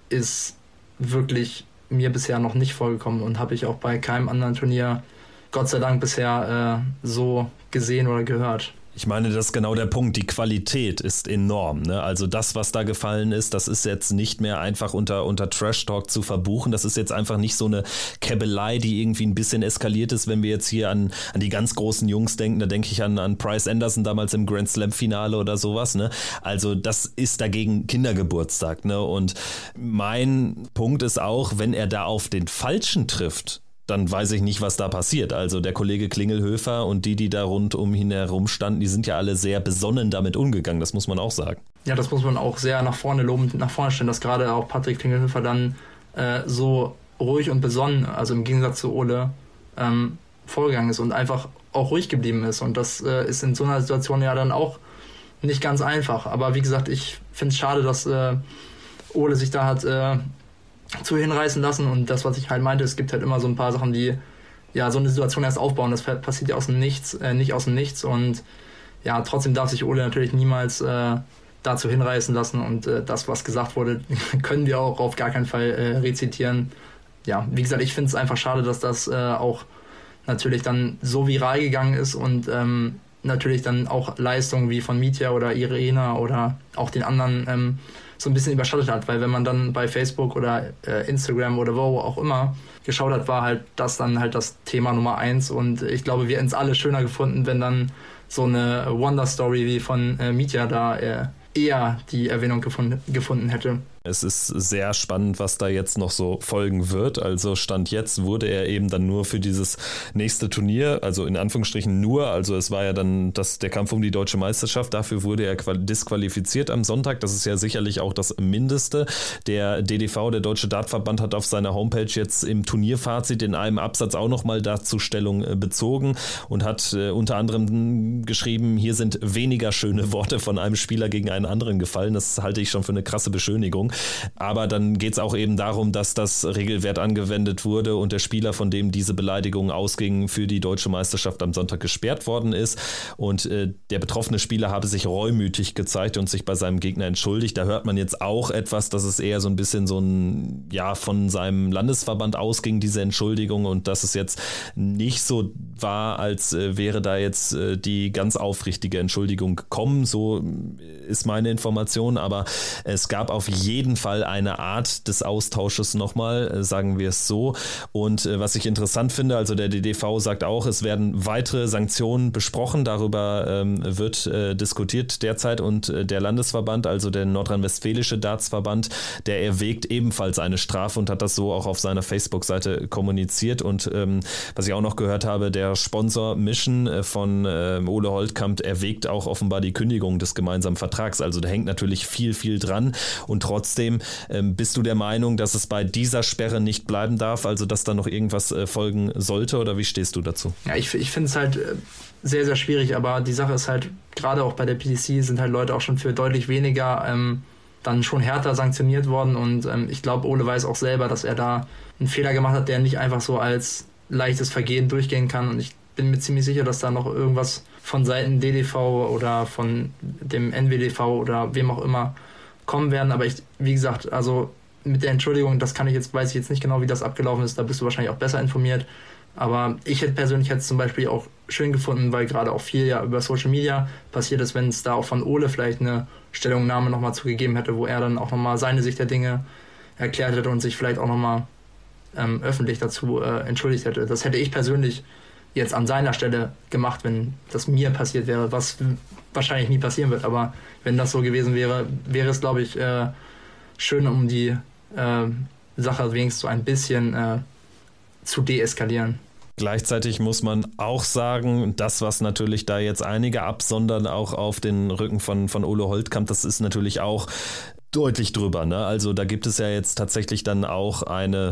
Speaker 4: ist wirklich mir bisher noch nicht vorgekommen und habe ich auch bei keinem anderen Turnier Gott sei Dank bisher äh, so gesehen oder gehört.
Speaker 1: Ich meine, das ist genau der Punkt. Die Qualität ist enorm, ne? Also das, was da gefallen ist, das ist jetzt nicht mehr einfach unter, unter Trash-Talk zu verbuchen. Das ist jetzt einfach nicht so eine Käbelei, die irgendwie ein bisschen eskaliert ist. Wenn wir jetzt hier an, an die ganz großen Jungs denken, da denke ich an, an Bryce Anderson damals im Grand Slam-Finale oder sowas, ne? Also das ist dagegen Kindergeburtstag, ne? Und mein Punkt ist auch, wenn er da auf den Falschen trifft, dann weiß ich nicht, was da passiert. Also der Kollege Klingelhöfer und die, die da rund um ihn herum standen, die sind ja alle sehr besonnen damit umgegangen, das muss man auch sagen.
Speaker 4: Ja, das muss man auch sehr nach vorne lobend nach vorne stellen, dass gerade auch Patrick Klingelhöfer dann äh, so ruhig und besonnen, also im Gegensatz zu Ole, ähm, vorgegangen ist und einfach auch ruhig geblieben ist. Und das äh, ist in so einer Situation ja dann auch nicht ganz einfach. Aber wie gesagt, ich finde es schade, dass äh, Ole sich da hat äh, zu hinreißen lassen. Und das, was ich halt meinte, es gibt halt immer so ein paar Sachen, die ja so eine Situation erst aufbauen. Das passiert ja aus dem Nichts, äh, nicht aus dem Nichts. Und ja, trotzdem darf sich Ole natürlich niemals äh, dazu hinreißen lassen. Und äh, das, was gesagt wurde, können wir auch auf gar keinen Fall äh, rezitieren. Ja, wie gesagt, ich finde es einfach schade, dass das äh, auch natürlich dann so viral gegangen ist und ähm, natürlich dann auch Leistungen wie von Mitja oder Irena oder auch den anderen ähm, so ein bisschen überschattet hat, weil wenn man dann bei Facebook oder äh, Instagram oder wo auch immer geschaut hat, war halt das dann halt das Thema Nummer eins und ich glaube, wir hätten es alle schöner gefunden, wenn dann so eine Wonder-Story wie von äh, Mitja da äh, eher die Erwähnung gefunden, gefunden hätte.
Speaker 1: Es ist sehr spannend, was da jetzt noch so folgen wird. Also Stand jetzt wurde er eben dann nur für dieses nächste Turnier, also in Anführungsstrichen nur, also es war ja dann das, der Kampf um die deutsche Meisterschaft, dafür wurde er disqualifiziert am Sonntag. Das ist ja sicherlich auch das Mindeste. Der D D V, der Deutsche Dartverband, hat auf seiner Homepage jetzt im Turnierfazit in einem Absatz auch nochmal dazu Stellung bezogen und hat äh, unter anderem geschrieben, hier sind weniger schöne Worte von einem Spieler gegen einen anderen gefallen. Das halte ich schon für eine krasse Beschönigung. Aber dann geht es auch eben darum, dass das Regelwert angewendet wurde und der Spieler, von dem diese Beleidigung ausging, für die deutsche Meisterschaft am Sonntag gesperrt worden ist. Und äh, der betroffene Spieler habe sich reumütig gezeigt und sich bei seinem Gegner entschuldigt. Da hört man jetzt auch etwas, dass es eher so ein bisschen so ein, ja, von seinem Landesverband ausging, diese Entschuldigung, und dass es jetzt nicht so war, als äh, wäre da jetzt äh, die ganz aufrichtige Entschuldigung gekommen. So ist meine Information, aber es gab auf jeden Fall eine Art des Austausches nochmal, sagen wir es so. Und äh, was ich interessant finde, also der D D V sagt auch, es werden weitere Sanktionen besprochen, darüber ähm, wird äh, diskutiert derzeit, und äh, der Landesverband, also der nordrhein-westfälische Dartsverband, der erwägt ebenfalls eine Strafe und hat das so auch auf seiner Facebook-Seite kommuniziert. Und ähm, was ich auch noch gehört habe, der Sponsor Mission äh, von äh, Ole Holtkamp erwägt auch offenbar die Kündigung des gemeinsamen Vertrags. Also da hängt natürlich viel, viel dran, und trotzdem ähm, bist du der Meinung, dass es bei dieser Sperre nicht bleiben darf, also dass da noch irgendwas äh, folgen sollte, oder wie stehst du dazu?
Speaker 4: Ja, ich, ich finde es halt sehr, sehr schwierig, aber die Sache ist halt, gerade auch bei der P D C sind halt Leute auch schon für deutlich weniger ähm, dann schon härter sanktioniert worden, und ähm, ich glaube, Ole weiß auch selber, dass er da einen Fehler gemacht hat, der nicht einfach so als leichtes Vergehen durchgehen kann, und ich bin mir ziemlich sicher, dass da noch irgendwas von Seiten D D V oder von dem N W D V oder wem auch immer kommen werden, aber ich, wie gesagt, also mit der Entschuldigung, das kann ich jetzt, weiß ich jetzt nicht genau, wie das abgelaufen ist, da bist du wahrscheinlich auch besser informiert, aber ich hätte persönlich hätte es zum Beispiel auch schön gefunden, weil gerade auch viel ja über Social Media passiert ist, wenn es da auch von Ole vielleicht eine Stellungnahme nochmal zugegeben hätte, wo er dann auch nochmal seine Sicht der Dinge erklärt hätte und sich vielleicht auch nochmal ähm, öffentlich dazu äh, entschuldigt hätte. Das hätte ich persönlich jetzt an seiner Stelle gemacht, wenn das mir passiert wäre, was wahrscheinlich nie passieren wird, aber wenn das so gewesen wäre, wäre es, glaube ich, äh, schön, um die äh, Sache wenigstens so ein bisschen äh, zu deeskalieren.
Speaker 1: Gleichzeitig muss man auch sagen, das, was natürlich da jetzt einige absondern, auch auf den Rücken von, von Ole Holtkamp, das ist natürlich auch deutlich drüber, ne? Also da gibt es ja jetzt tatsächlich dann auch eine...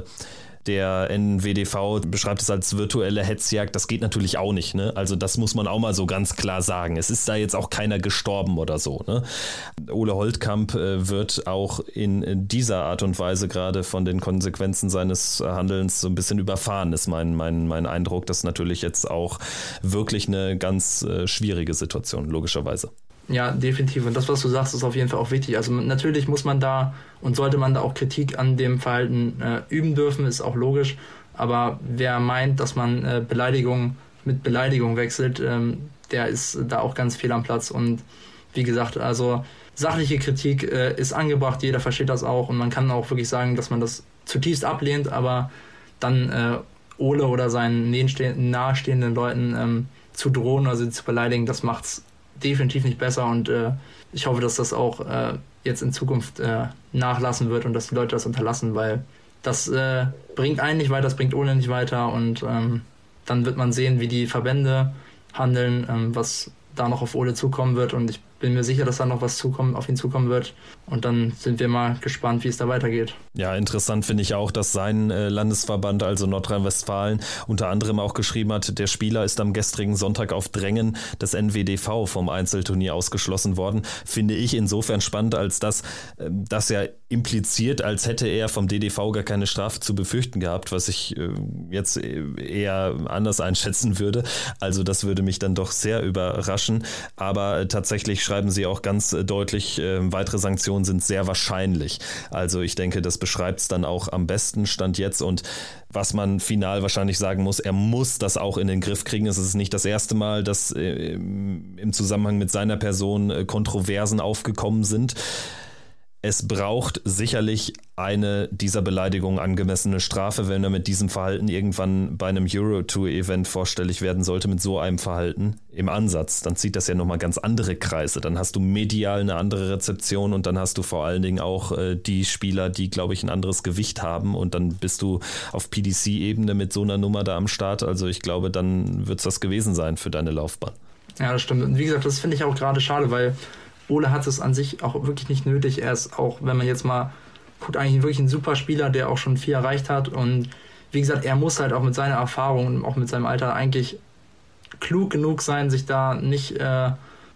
Speaker 1: Der N W D V beschreibt es als virtuelle Hetzjagd. Das geht natürlich auch nicht, ne? Also das muss man auch mal so ganz klar sagen. Es ist da jetzt auch keiner gestorben oder so, ne? Ole Holtkamp äh, wird auch in dieser Art und Weise gerade von den Konsequenzen seines Handelns so ein bisschen überfahren, ist mein, mein, mein Eindruck. Das ist natürlich jetzt auch wirklich eine ganz äh, schwierige Situation, logischerweise.
Speaker 4: Ja, definitiv. Und das, was du sagst, ist auf jeden Fall auch wichtig. Also natürlich muss man da und sollte man da auch Kritik an dem Verhalten äh, üben dürfen, ist auch logisch. Aber wer meint, dass man äh, Beleidigung mit Beleidigung wechselt, ähm, der ist da auch ganz fehl am Platz. Und wie gesagt, also sachliche Kritik äh, ist angebracht, jeder versteht das auch. Und man kann auch wirklich sagen, dass man das zutiefst ablehnt, aber dann äh, Ole oder seinen nahestehenden Leuten ähm, zu drohen oder sie zu beleidigen, das macht's definitiv nicht besser, und äh, ich hoffe, dass das auch äh, jetzt in Zukunft äh, nachlassen wird und dass die Leute das unterlassen, weil das äh, bringt einen nicht weiter, das bringt Ole nicht weiter, und ähm, dann wird man sehen, wie die Verbände handeln, ähm, was da noch auf Ole zukommen wird, und ich bin mir sicher, dass da noch was zukommen, auf ihn zukommen wird, Und dann sind wir mal gespannt, wie es da weitergeht.
Speaker 1: Ja, interessant finde ich auch, dass sein äh, Landesverband, also Nordrhein-Westfalen, unter anderem auch geschrieben hat, der Spieler ist am gestrigen Sonntag auf Drängen des N W D V vom Einzelturnier ausgeschlossen worden. Finde ich insofern spannend, als dass äh, das ja impliziert, als hätte er vom D D V gar keine Strafe zu befürchten gehabt, was ich äh, jetzt eher anders einschätzen würde. Also das würde mich dann doch sehr überraschen. Aber äh, tatsächlich schreiben sie auch ganz äh, deutlich, äh, weitere Sanktionen sind sehr wahrscheinlich. Also ich denke, das beschreibt es dann auch am besten Stand jetzt. Und was man final wahrscheinlich sagen muss, er muss das auch in den Griff kriegen. Es ist nicht das erste Mal, dass äh, im Zusammenhang mit seiner Person äh, Kontroversen aufgekommen sind. Es braucht sicherlich eine dieser Beleidigungen angemessene Strafe, wenn er mit diesem Verhalten irgendwann bei einem Euro-Tour-Event vorstellig werden sollte, mit so einem Verhalten im Ansatz. Dann zieht das ja nochmal ganz andere Kreise. Dann hast du medial eine andere Rezeption und dann hast du vor allen Dingen auch äh, die Spieler, die, glaube ich, ein anderes Gewicht haben und dann bist du auf P D C-Ebene mit so einer Nummer da am Start. Also ich glaube, dann wird es das gewesen sein für deine Laufbahn.
Speaker 4: Ja, das stimmt. Und wie gesagt, das finde ich auch gerade schade, weil Ole hat es an sich auch wirklich nicht nötig. Er ist auch, wenn man jetzt mal guckt, eigentlich wirklich ein super Spieler, der auch schon viel erreicht hat. Und wie gesagt, er muss halt auch mit seiner Erfahrung und auch mit seinem Alter eigentlich klug genug sein, sich da nicht äh,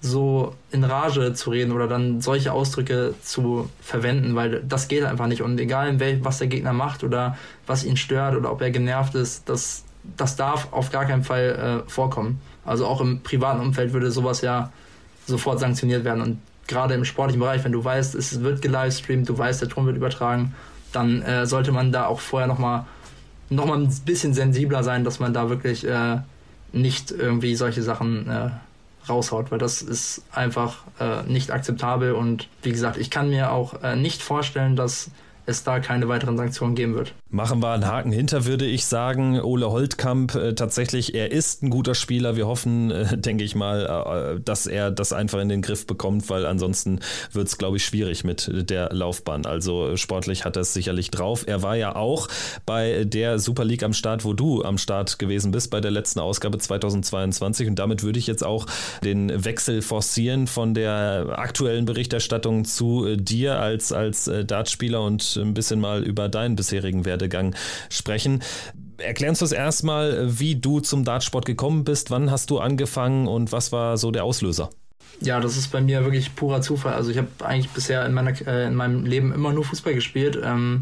Speaker 4: so in Rage zu reden oder dann solche Ausdrücke zu verwenden, weil das geht einfach nicht. Und egal, in wel, was der Gegner macht oder was ihn stört oder ob er genervt ist, das, das darf auf gar keinen Fall äh, vorkommen. Also auch im privaten Umfeld würde sowas ja sofort sanktioniert werden. Und gerade im sportlichen Bereich, wenn du weißt, es wird gelivestreamt, du weißt, der Ton wird übertragen, dann äh, sollte man da auch vorher nochmal noch mal ein bisschen sensibler sein, dass man da wirklich äh, nicht irgendwie solche Sachen äh, raushaut, weil das ist einfach äh, nicht akzeptabel. Und wie gesagt, ich kann mir auch äh, nicht vorstellen, dass es da keine weiteren Sanktionen geben wird.
Speaker 1: Machen wir einen Haken hinter, würde ich sagen. Ole Holtkamp, äh, tatsächlich, er ist ein guter Spieler. Wir hoffen, äh, denke ich mal, äh, dass er das einfach in den Griff bekommt, weil ansonsten wird es, glaube ich, schwierig mit der Laufbahn. Also sportlich hat er es sicherlich drauf. Er war ja auch bei der Super League am Start, wo du am Start gewesen bist, bei der letzten Ausgabe zweitausendzweiundzwanzig. Und damit würde ich jetzt auch den Wechsel forcieren von der aktuellen Berichterstattung zu äh, dir als, als äh, Dartspieler und ein bisschen mal über deinen bisherigen Werdegang sprechen. Erklär uns das erstmal, wie du zum Dartsport gekommen bist, wann hast du angefangen und was war so der Auslöser?
Speaker 4: Ja, das ist bei mir wirklich purer Zufall. Also ich habe eigentlich bisher in, meiner, äh, in meinem Leben immer nur Fußball gespielt, ähm,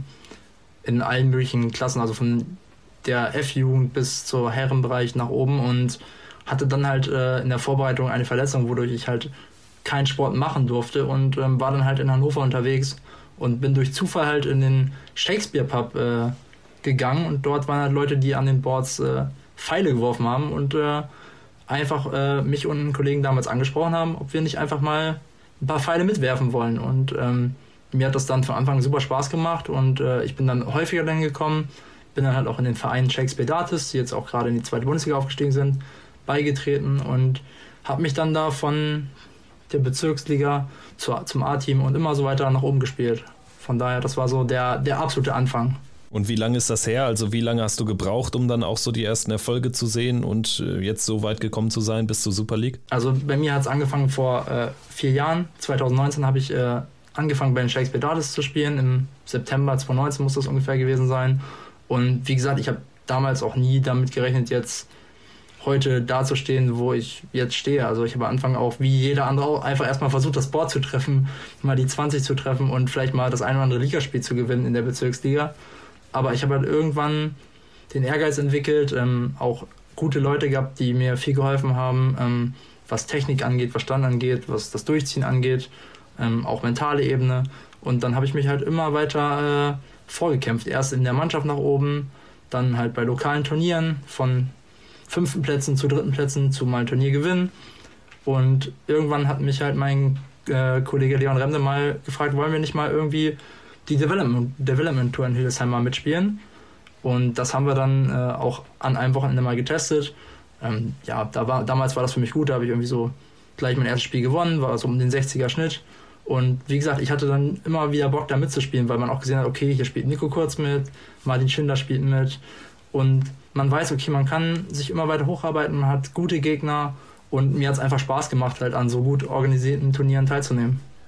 Speaker 4: in allen möglichen Klassen, also von der F-Jugend bis zur Herrenbereich nach oben und hatte dann halt äh, in der Vorbereitung eine Verletzung, wodurch ich halt keinen Sport machen durfte und ähm, war dann halt in Hannover unterwegs und bin durch Zufall halt in den Shakespeare-Pub äh, gegangen und dort waren halt Leute, die an den Boards äh, Pfeile geworfen haben und äh, einfach äh, mich und einen Kollegen damals angesprochen haben, ob wir nicht einfach mal ein paar Pfeile mitwerfen wollen. Und ähm, mir hat das dann von Anfang super Spaß gemacht und äh, ich bin dann häufiger dann gekommen, bin dann halt auch in den Verein Shakespeare Dartists, die jetzt auch gerade in die zweite Bundesliga aufgestiegen sind, beigetreten und habe mich dann da von der Bezirksliga zu, zum A-Team und immer so weiter nach oben gespielt. Von daher, das war so der, der absolute Anfang.
Speaker 1: Und wie lange ist das her? Also wie lange hast du gebraucht, um dann auch so die ersten Erfolge zu sehen und jetzt so weit gekommen zu sein bis zur Super League?
Speaker 4: Also bei mir hat es angefangen vor äh, vier Jahren. zwanzig neunzehn habe ich äh, angefangen bei den Shakespeare Dartists zu spielen. Im September zwanzig neunzehn muss das ungefähr gewesen sein. Und wie gesagt, ich habe damals auch nie damit gerechnet, jetzt heute dazustehen, wo ich jetzt stehe. Also ich habe am Anfang auch, wie jeder andere auch, einfach erstmal versucht, das Board zu treffen, mal die zwanzig zu treffen und vielleicht mal das ein oder andere Ligaspiel zu gewinnen in der Bezirksliga. Aber ich habe halt irgendwann den Ehrgeiz entwickelt, ähm, auch gute Leute gehabt, die mir viel geholfen haben, ähm, was Technik angeht, was Stand angeht, was das Durchziehen angeht, ähm, auch mentale Ebene. Und dann habe ich mich halt immer weiter äh, vorgekämpft. Erst in der Mannschaft nach oben, dann halt bei lokalen Turnieren von fünften Plätzen zu dritten Plätzen zu mal ein Turnier gewinnen. Und irgendwann hat mich halt mein äh, Kollege Leon Remde mal gefragt, wollen wir nicht mal irgendwie die Development, Development Tour in Hildesheim mal mitspielen? Und das haben wir dann äh, auch an einem Wochenende mal getestet. Ähm, ja, da war, damals war das für mich gut, da habe ich irgendwie so gleich mein erstes Spiel gewonnen, war so um den sechziger Schnitt. Und wie gesagt, ich hatte dann immer wieder Bock, da mitzuspielen, weil man auch gesehen hat, okay, hier spielt Nico Kurz mit, Martin Schindler spielt mit. Und man weiß, okay, man kann sich immer weiter hocharbeiten, man hat gute Gegner und mir hat es einfach Spaß gemacht, halt an so gut organisierten Turnieren teilzunehmen.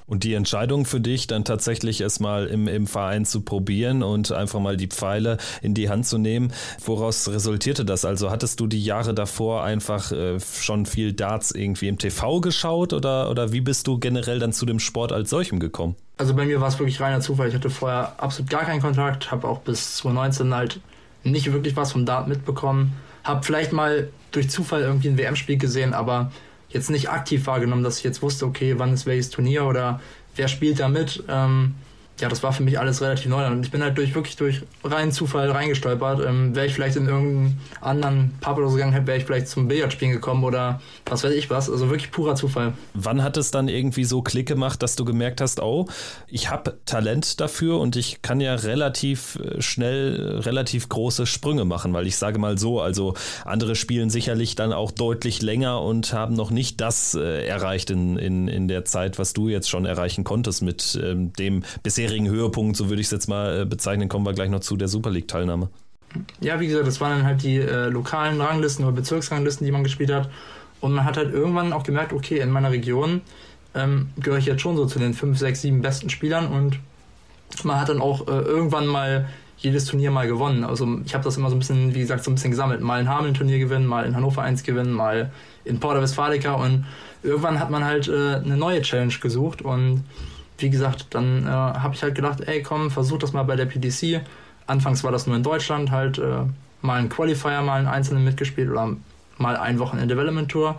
Speaker 1: Und die Entscheidung für dich, dann tatsächlich es mal im, im Verein zu probieren und einfach mal die Pfeile in die Hand zu nehmen, woraus resultierte das? Also hattest du die Jahre davor einfach äh, schon viel Darts irgendwie im T V geschaut oder, oder wie bist du generell dann zu dem Sport als solchem gekommen?
Speaker 4: Also bei mir war es wirklich reiner Zufall. Ich hatte vorher absolut gar keinen Kontakt, habe auch bis zwanzig neunzehn halt nicht wirklich was vom Dart mitbekommen. Habe vielleicht mal durch Zufall irgendwie ein W M-Spiel gesehen, aber jetzt nicht aktiv wahrgenommen, dass ich jetzt wusste, okay, wann ist welches Turnier oder wer spielt da mit. Ähm, ja, das war für mich alles relativ neu. Und ich bin halt durch wirklich durch reinen Zufall reingestolpert. Ähm, wäre ich vielleicht in irgendeinen anderen Pub oder so gegangen, wäre ich vielleicht zum Billardspielen gekommen oder was weiß ich was. Also wirklich purer Zufall.
Speaker 1: Wann hat es dann irgendwie so Klick gemacht, dass du gemerkt hast, oh, ich habe Talent dafür und ich kann ja relativ schnell relativ große Sprünge machen, weil ich sage mal so, also andere spielen sicherlich dann auch deutlich länger und haben noch nicht das äh, erreicht in, in, in der Zeit, was du jetzt schon erreichen konntest mit ähm, dem bisherigen Höhepunkt, so würde ich es jetzt mal äh, bezeichnen, kommen wir gleich noch zu der Super League-Teilnahme.
Speaker 4: Ja, wie gesagt, das waren dann halt die äh, lokalen Ranglisten oder Bezirksranglisten, die man gespielt hat. Und man hat halt irgendwann auch gemerkt, okay, in meiner Region ähm, gehöre ich jetzt schon so zu den fünf, sechs, sieben besten Spielern und man hat dann auch äh, irgendwann mal jedes Turnier mal gewonnen. Also ich habe das immer so ein bisschen, wie gesagt, so ein bisschen gesammelt. Mal in Hameln ein Turnier gewinnen, mal in Hannover eins gewinnen, mal in Porta Westfalica und irgendwann hat man halt äh, eine neue Challenge gesucht und wie gesagt, dann äh, habe ich halt gedacht, ey komm, versuch das mal bei der P D C. Anfangs war das nur in Deutschland, halt äh, mal ein Qualifier, mal einen Einzelnen mitgespielt oder mal ein Wochenende Development Tour.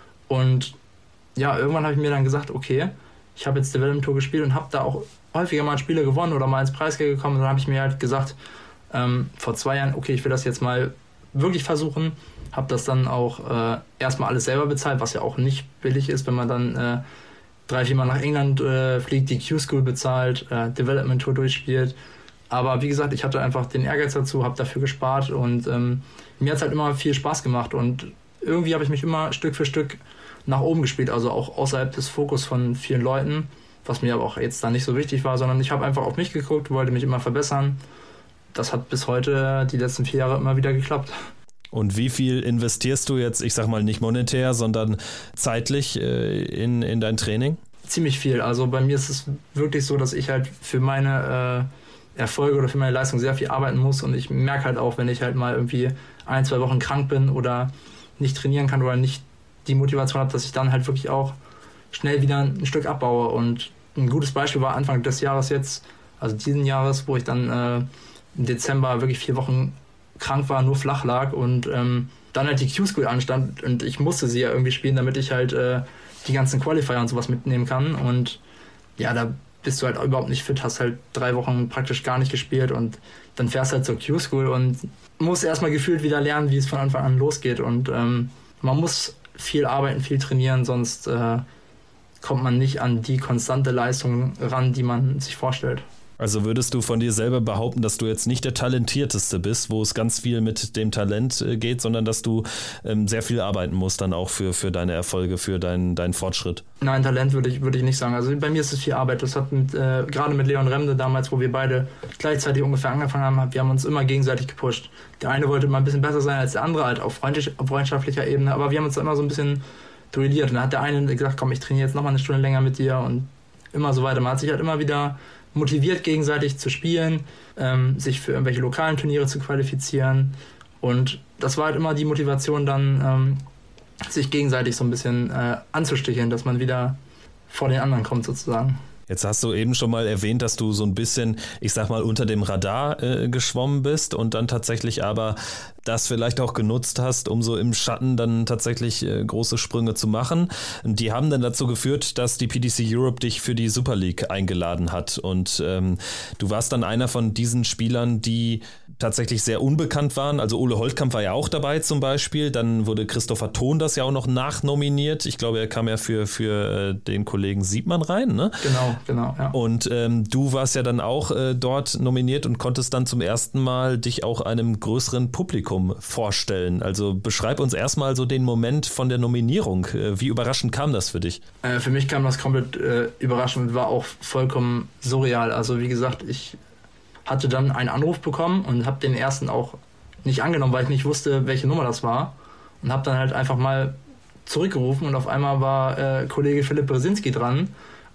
Speaker 4: Und ja, irgendwann habe ich mir dann gesagt, okay, ich habe jetzt Development Tour gespielt und habe da auch häufiger mal Spiele gewonnen oder mal ins Preisgeld gekommen. Und dann habe ich mir halt gesagt, ähm, vor zwei Jahren, okay, ich will das jetzt mal wirklich versuchen. Habe das dann auch äh, erstmal alles selber bezahlt, was ja auch nicht billig ist, wenn man dann äh, drei, vier Mal nach England äh, fliegt, die Q-School bezahlt, äh, Development Tour durchspielt. Aber wie gesagt, ich hatte einfach den Ehrgeiz dazu, habe dafür gespart und ähm, mir hat es halt immer viel Spaß gemacht und irgendwie habe ich mich immer Stück für Stück nach oben gespielt, also auch außerhalb des Fokus von vielen Leuten, was mir aber auch jetzt dann nicht so wichtig war, sondern ich habe einfach auf mich geguckt, wollte mich immer verbessern. Das hat bis heute die letzten vier Jahre immer wieder geklappt.
Speaker 1: Und wie viel investierst du jetzt, ich sag mal nicht monetär, sondern zeitlich äh, in, in dein Training?
Speaker 4: Ziemlich viel. Also bei mir ist es wirklich so, dass ich halt für meine äh, Erfolge oder für meine Leistung sehr viel arbeiten muss und ich merke halt auch, wenn ich halt mal irgendwie ein, zwei Wochen krank bin oder nicht trainieren kann oder nicht die Motivation habe, dass ich dann halt wirklich auch schnell wieder ein Stück abbaue. Und ein gutes Beispiel war Anfang des Jahres jetzt, also diesen Jahres, wo ich dann äh, im Dezember wirklich vier Wochen krank war, nur flach lag und ähm, dann halt die Q-School anstand und ich musste sie ja irgendwie spielen, damit ich halt äh, die ganzen Qualifier und sowas mitnehmen kann und ja, da bist du halt überhaupt nicht fit, hast halt drei Wochen praktisch gar nicht gespielt und dann fährst halt zur Q-School und musst erstmal gefühlt wieder lernen, wie es von Anfang an losgeht und ähm, man muss viel arbeiten, viel trainieren, sonst äh, kommt man nicht an die konstante Leistung ran, die man sich vorstellt.
Speaker 1: Also würdest du von dir selber behaupten, dass du jetzt nicht der Talentierteste bist, wo es ganz viel mit dem Talent äh, geht, sondern dass du ähm, sehr viel arbeiten musst dann auch für, für deine Erfolge, für deinen deinen Fortschritt?
Speaker 4: Nein, Talent würde ich, würde ich nicht sagen. Also bei mir ist es viel Arbeit. Das hat mit, äh, gerade mit Leon Remde damals, wo wir beide gleichzeitig ungefähr angefangen haben, wir haben uns immer gegenseitig gepusht. Der eine wollte mal ein bisschen besser sein als der andere, halt auf, auf freundschaftlicher Ebene, aber wir haben uns immer so ein bisschen duelliert. Und dann hat der eine gesagt, komm, ich trainiere jetzt nochmal eine Stunde länger mit dir und immer so weiter. Man hat sich halt immer wieder motiviert, gegenseitig zu spielen, ähm, sich für irgendwelche lokalen Turniere zu qualifizieren. Und das war halt immer die Motivation, dann ähm, sich gegenseitig so ein bisschen äh, anzusticheln, dass man wieder vor den anderen kommt sozusagen.
Speaker 1: Jetzt hast du eben schon mal erwähnt, dass du so ein bisschen, ich sag mal, unter dem Radar äh, geschwommen bist und dann tatsächlich aber das vielleicht auch genutzt hast, um so im Schatten dann tatsächlich äh, große Sprünge zu machen. Und die haben dann dazu geführt, dass die P D C Europe dich für die Super League eingeladen hat und ähm, du warst dann einer von diesen Spielern, die tatsächlich sehr unbekannt waren. Also Ole Holtkamp war ja auch dabei zum Beispiel. Dann wurde Christopher Thon das ja auch noch nachnominiert. Ich glaube, er kam ja für, für den Kollegen Siebmann rein, ne?
Speaker 4: Genau, genau, ja.
Speaker 1: Und ähm, du warst ja dann auch äh, dort nominiert und konntest dann zum ersten Mal dich auch einem größeren Publikum vorstellen. Also beschreib uns erstmal so den Moment von der Nominierung. Äh, wie überraschend kam das für dich?
Speaker 4: Äh, für mich kam das komplett äh, überraschend und war auch vollkommen surreal. Also wie gesagt, ich hatte dann einen Anruf bekommen und habe den ersten auch nicht angenommen, weil ich nicht wusste, welche Nummer das war. Und habe dann halt einfach mal zurückgerufen und auf einmal war äh, Kollege Philipp Brzezinski dran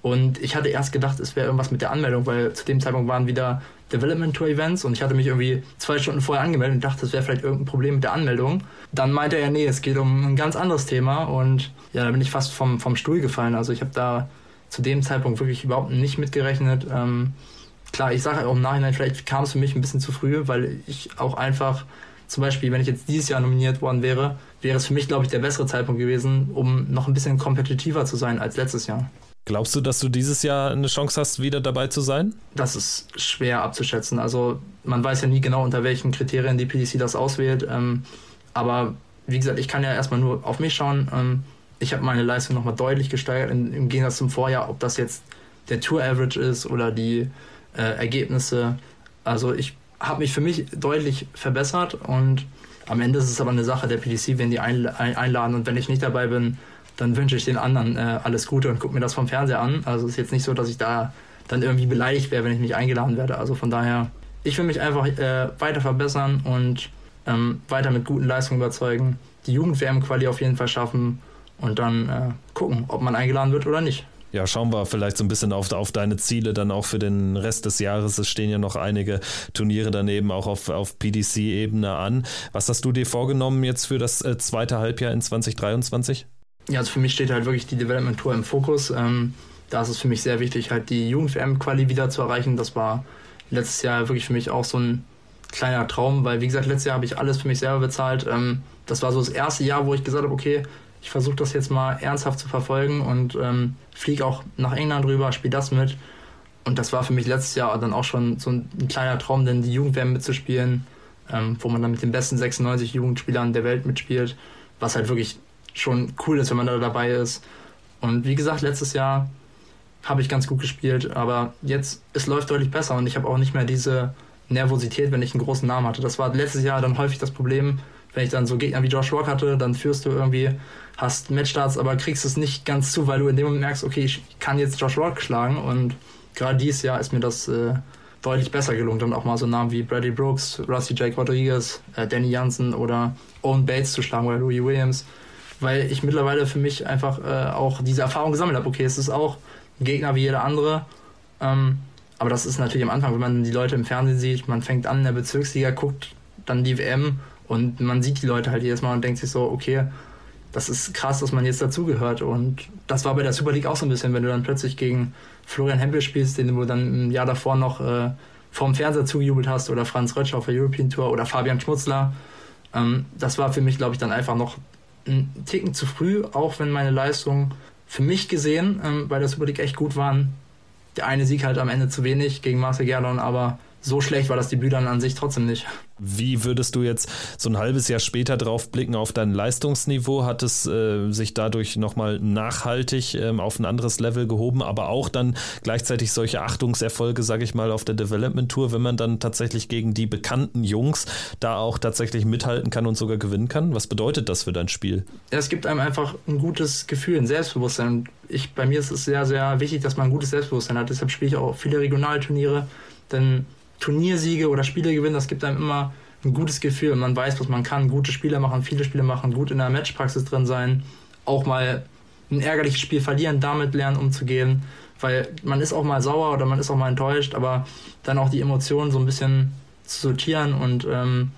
Speaker 4: Und ich hatte erst gedacht, es wäre irgendwas mit der Anmeldung, weil zu dem Zeitpunkt waren wieder Development Tour Events und ich hatte mich irgendwie zwei Stunden vorher angemeldet und dachte, es wäre vielleicht irgendein Problem mit der Anmeldung. Dann meinte er, nee, es geht um ein ganz anderes Thema und ja, da bin ich fast vom, vom Stuhl gefallen. Also ich habe da zu dem Zeitpunkt wirklich überhaupt nicht mitgerechnet. Ähm, klar, ich sage auch im Nachhinein, vielleicht kam es für mich ein bisschen zu früh, weil ich auch einfach, zum Beispiel, wenn ich jetzt dieses Jahr nominiert worden wäre, wäre es für mich, glaube ich, der bessere Zeitpunkt gewesen, um noch ein bisschen kompetitiver zu sein als letztes Jahr.
Speaker 1: Glaubst du, dass du dieses Jahr eine Chance hast, wieder dabei zu sein?
Speaker 4: Das ist schwer abzuschätzen. Also man weiß ja nie genau, unter welchen Kriterien die P D C das auswählt. Ähm, aber wie gesagt, ich kann ja erstmal nur auf mich schauen. Ähm, ich habe meine Leistung nochmal deutlich gesteigert in, im Gegensatz zum Vorjahr, ob das jetzt der Tour-Average ist oder die äh, Ergebnisse. Also ich habe mich für mich deutlich verbessert und am Ende ist es aber eine Sache der P D C, wenn die einladen und wenn ich nicht dabei bin, dann wünsche ich den anderen äh, alles Gute und gucke mir das vom Fernseher an. Also es ist jetzt nicht so, dass ich da dann irgendwie beleidigt wäre, wenn ich nicht eingeladen werde. Also von daher, ich will mich einfach äh, weiter verbessern und ähm, weiter mit guten Leistungen überzeugen, die Jugend-W M-Quali auf jeden Fall schaffen und dann äh, gucken, ob man eingeladen wird oder nicht.
Speaker 1: Ja, schauen wir vielleicht so ein bisschen auf, auf deine Ziele dann auch für den Rest des Jahres. Es stehen ja noch einige Turniere daneben auch auf, auf P D C-Ebene an. Was hast du dir vorgenommen jetzt für das äh, zweite Halbjahr in zwanzig dreiundzwanzig?
Speaker 4: Ja, also für mich steht halt wirklich die Development Tour im Fokus. Ähm, da ist es für mich sehr wichtig, halt die Jugend-W M-Quali wieder zu erreichen. Das war letztes Jahr wirklich für mich auch so ein kleiner Traum, weil wie gesagt, letztes Jahr habe ich alles für mich selber bezahlt. Ähm, das war so das erste Jahr, wo ich gesagt habe, okay, ich versuche das jetzt mal ernsthaft zu verfolgen und ähm, fliege auch nach England rüber, spiele das mit. Und das war für mich letztes Jahr dann auch schon so ein, ein kleiner Traum, denn die Jugend-W M mitzuspielen, ähm, wo man dann mit den besten sechsundneunzig Jugendspielern der Welt mitspielt, was halt wirklich schon cool ist, wenn man da dabei ist. Und wie gesagt, letztes Jahr habe ich ganz gut gespielt, aber jetzt, es läuft deutlich besser und ich habe auch nicht mehr diese Nervosität, wenn ich einen großen Namen hatte. Das war letztes Jahr dann häufig das Problem, wenn ich dann so Gegner wie Josh Rock hatte, dann führst du irgendwie, hast Matchstarts, aber kriegst es nicht ganz zu, weil du in dem Moment merkst, okay, ich kann jetzt Josh Rock schlagen und gerade dieses Jahr ist mir das äh, deutlich besser gelungen, dann auch mal so Namen wie Bradley Brooks, Rusty Jake Rodriguez, äh, Danny Jansen oder Owen Bates zu schlagen oder Louis Williams, weil ich mittlerweile für mich einfach äh, auch diese Erfahrung gesammelt habe. Okay, es ist auch ein Gegner wie jeder andere, ähm, aber das ist natürlich am Anfang, wenn man die Leute im Fernsehen sieht, man fängt an in der Bezirksliga, guckt dann die W M und man sieht die Leute halt jedes Mal und denkt sich so, okay, das ist krass, dass man jetzt dazugehört. Und das war bei der Super League auch so ein bisschen, wenn du dann plötzlich gegen Florian Hempel spielst, den du dann im Jahr davor noch äh, vorm Fernseher zugejubelt hast, oder Franz Rötsch auf der European Tour oder Fabian Schmutzler. Ähm, das war für mich, glaube ich, dann einfach noch ein Ticken zu früh, auch wenn meine Leistungen für mich gesehen ähm, bei der Super League echt gut waren. Der eine Sieg halt am Ende zu wenig gegen Marcel Gerdon, aber so schlecht war das Debüt dann an sich trotzdem nicht.
Speaker 1: Wie würdest du jetzt so ein halbes Jahr später drauf blicken auf dein Leistungsniveau? Hat es äh, sich dadurch nochmal nachhaltig ähm, auf ein anderes Level gehoben, aber auch dann gleichzeitig solche Achtungserfolge, sage ich mal, auf der Development Tour, wenn man dann tatsächlich gegen die bekannten Jungs da auch tatsächlich mithalten kann und sogar gewinnen kann? Was bedeutet das für dein Spiel?
Speaker 4: Ja, es gibt einem einfach ein gutes Gefühl, ein Selbstbewusstsein. Ich, bei mir ist es sehr, sehr wichtig, dass man ein gutes Selbstbewusstsein hat. Deshalb spiele ich auch viele Regionalturniere, denn Turniersiege oder Spiele gewinnen, das gibt einem immer ein gutes Gefühl. Man weiß, was man kann. Gute Spiele machen, viele Spiele machen, gut in der Matchpraxis drin sein. Auch mal ein ärgerliches Spiel verlieren, damit lernen umzugehen. Weil man ist auch mal sauer oder man ist auch mal enttäuscht, aber dann auch die Emotionen so ein bisschen zu sortieren und ähm,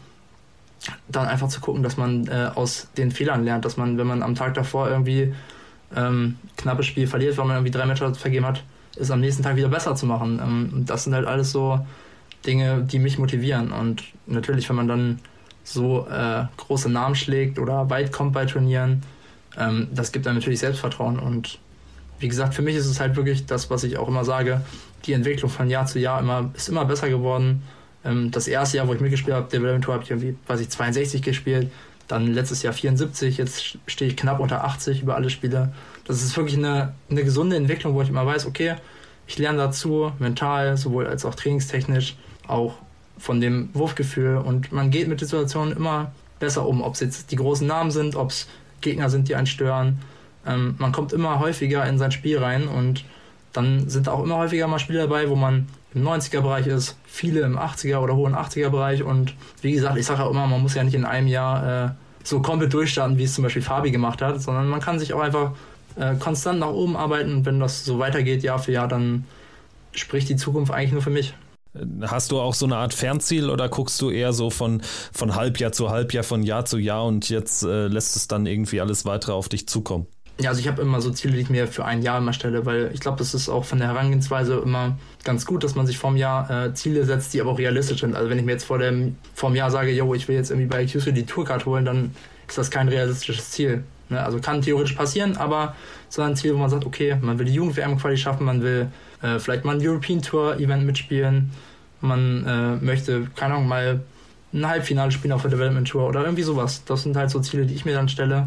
Speaker 4: dann einfach zu gucken, dass man äh, aus den Fehlern lernt. Dass man, wenn man am Tag davor irgendwie ähm, knappes Spiel verliert, weil man irgendwie drei Matches vergeben hat, ist am nächsten Tag wieder besser zu machen. Ähm, das sind halt alles so Dinge, die mich motivieren. Und natürlich, wenn man dann so äh, große Namen schlägt oder weit kommt bei Turnieren, ähm, das gibt einem natürlich Selbstvertrauen. Und wie gesagt, für mich ist es halt wirklich das, was ich auch immer sage, die Entwicklung von Jahr zu Jahr immer, ist immer besser geworden. Ähm, das erste Jahr, wo ich mitgespielt habe, Development Tour, habe ich irgendwie, weiß ich, zweiundsechzig gespielt, dann letztes Jahr vierundsiebzig, jetzt stehe ich knapp unter achtzig über alle Spiele. Das ist wirklich eine, eine gesunde Entwicklung, wo ich immer weiß, okay, ich lerne dazu, mental, sowohl als auch trainingstechnisch, auch von dem Wurfgefühl, und man geht mit der Situation immer besser um, ob es jetzt die großen Namen sind, ob es Gegner sind, die einen stören. Ähm, man kommt immer häufiger in sein Spiel rein und dann sind auch immer häufiger mal Spiele dabei, wo man im neunziger-Bereich ist, viele im achtziger- oder hohen achtziger-Bereich, und wie gesagt, ich sage auch immer, man muss ja nicht in einem Jahr äh, so komplett durchstarten, wie es zum Beispiel Fabi gemacht hat, sondern man kann sich auch einfach äh, konstant nach oben arbeiten und wenn das so weitergeht, Jahr für Jahr, dann spricht die Zukunft eigentlich nur für mich.
Speaker 1: Hast du auch so eine Art Fernziel oder guckst du eher so von, von Halbjahr zu Halbjahr, von Jahr zu Jahr und jetzt äh, lässt es dann irgendwie alles weitere auf dich zukommen?
Speaker 4: Ja, also ich habe immer so Ziele, die ich mir für ein Jahr immer stelle, weil ich glaube, das ist auch von der Herangehensweise immer ganz gut, dass man sich vorm Jahr äh, Ziele setzt, die aber auch realistisch sind. Also wenn ich mir jetzt vor dem vorm Jahr sage, yo, ich will jetzt irgendwie bei Q C die Tourcard holen, dann ist das kein realistisches Ziel. Ne? Also kann theoretisch passieren, aber so ein Ziel, wo man sagt, okay, man will die Jugend-W M-Quali schaffen, man will äh, vielleicht mal ein European Tour-Event mitspielen, man äh, möchte, keine Ahnung, mal ein Halbfinale spielen auf der Development Tour oder irgendwie sowas. Das sind halt so Ziele, die ich mir dann stelle.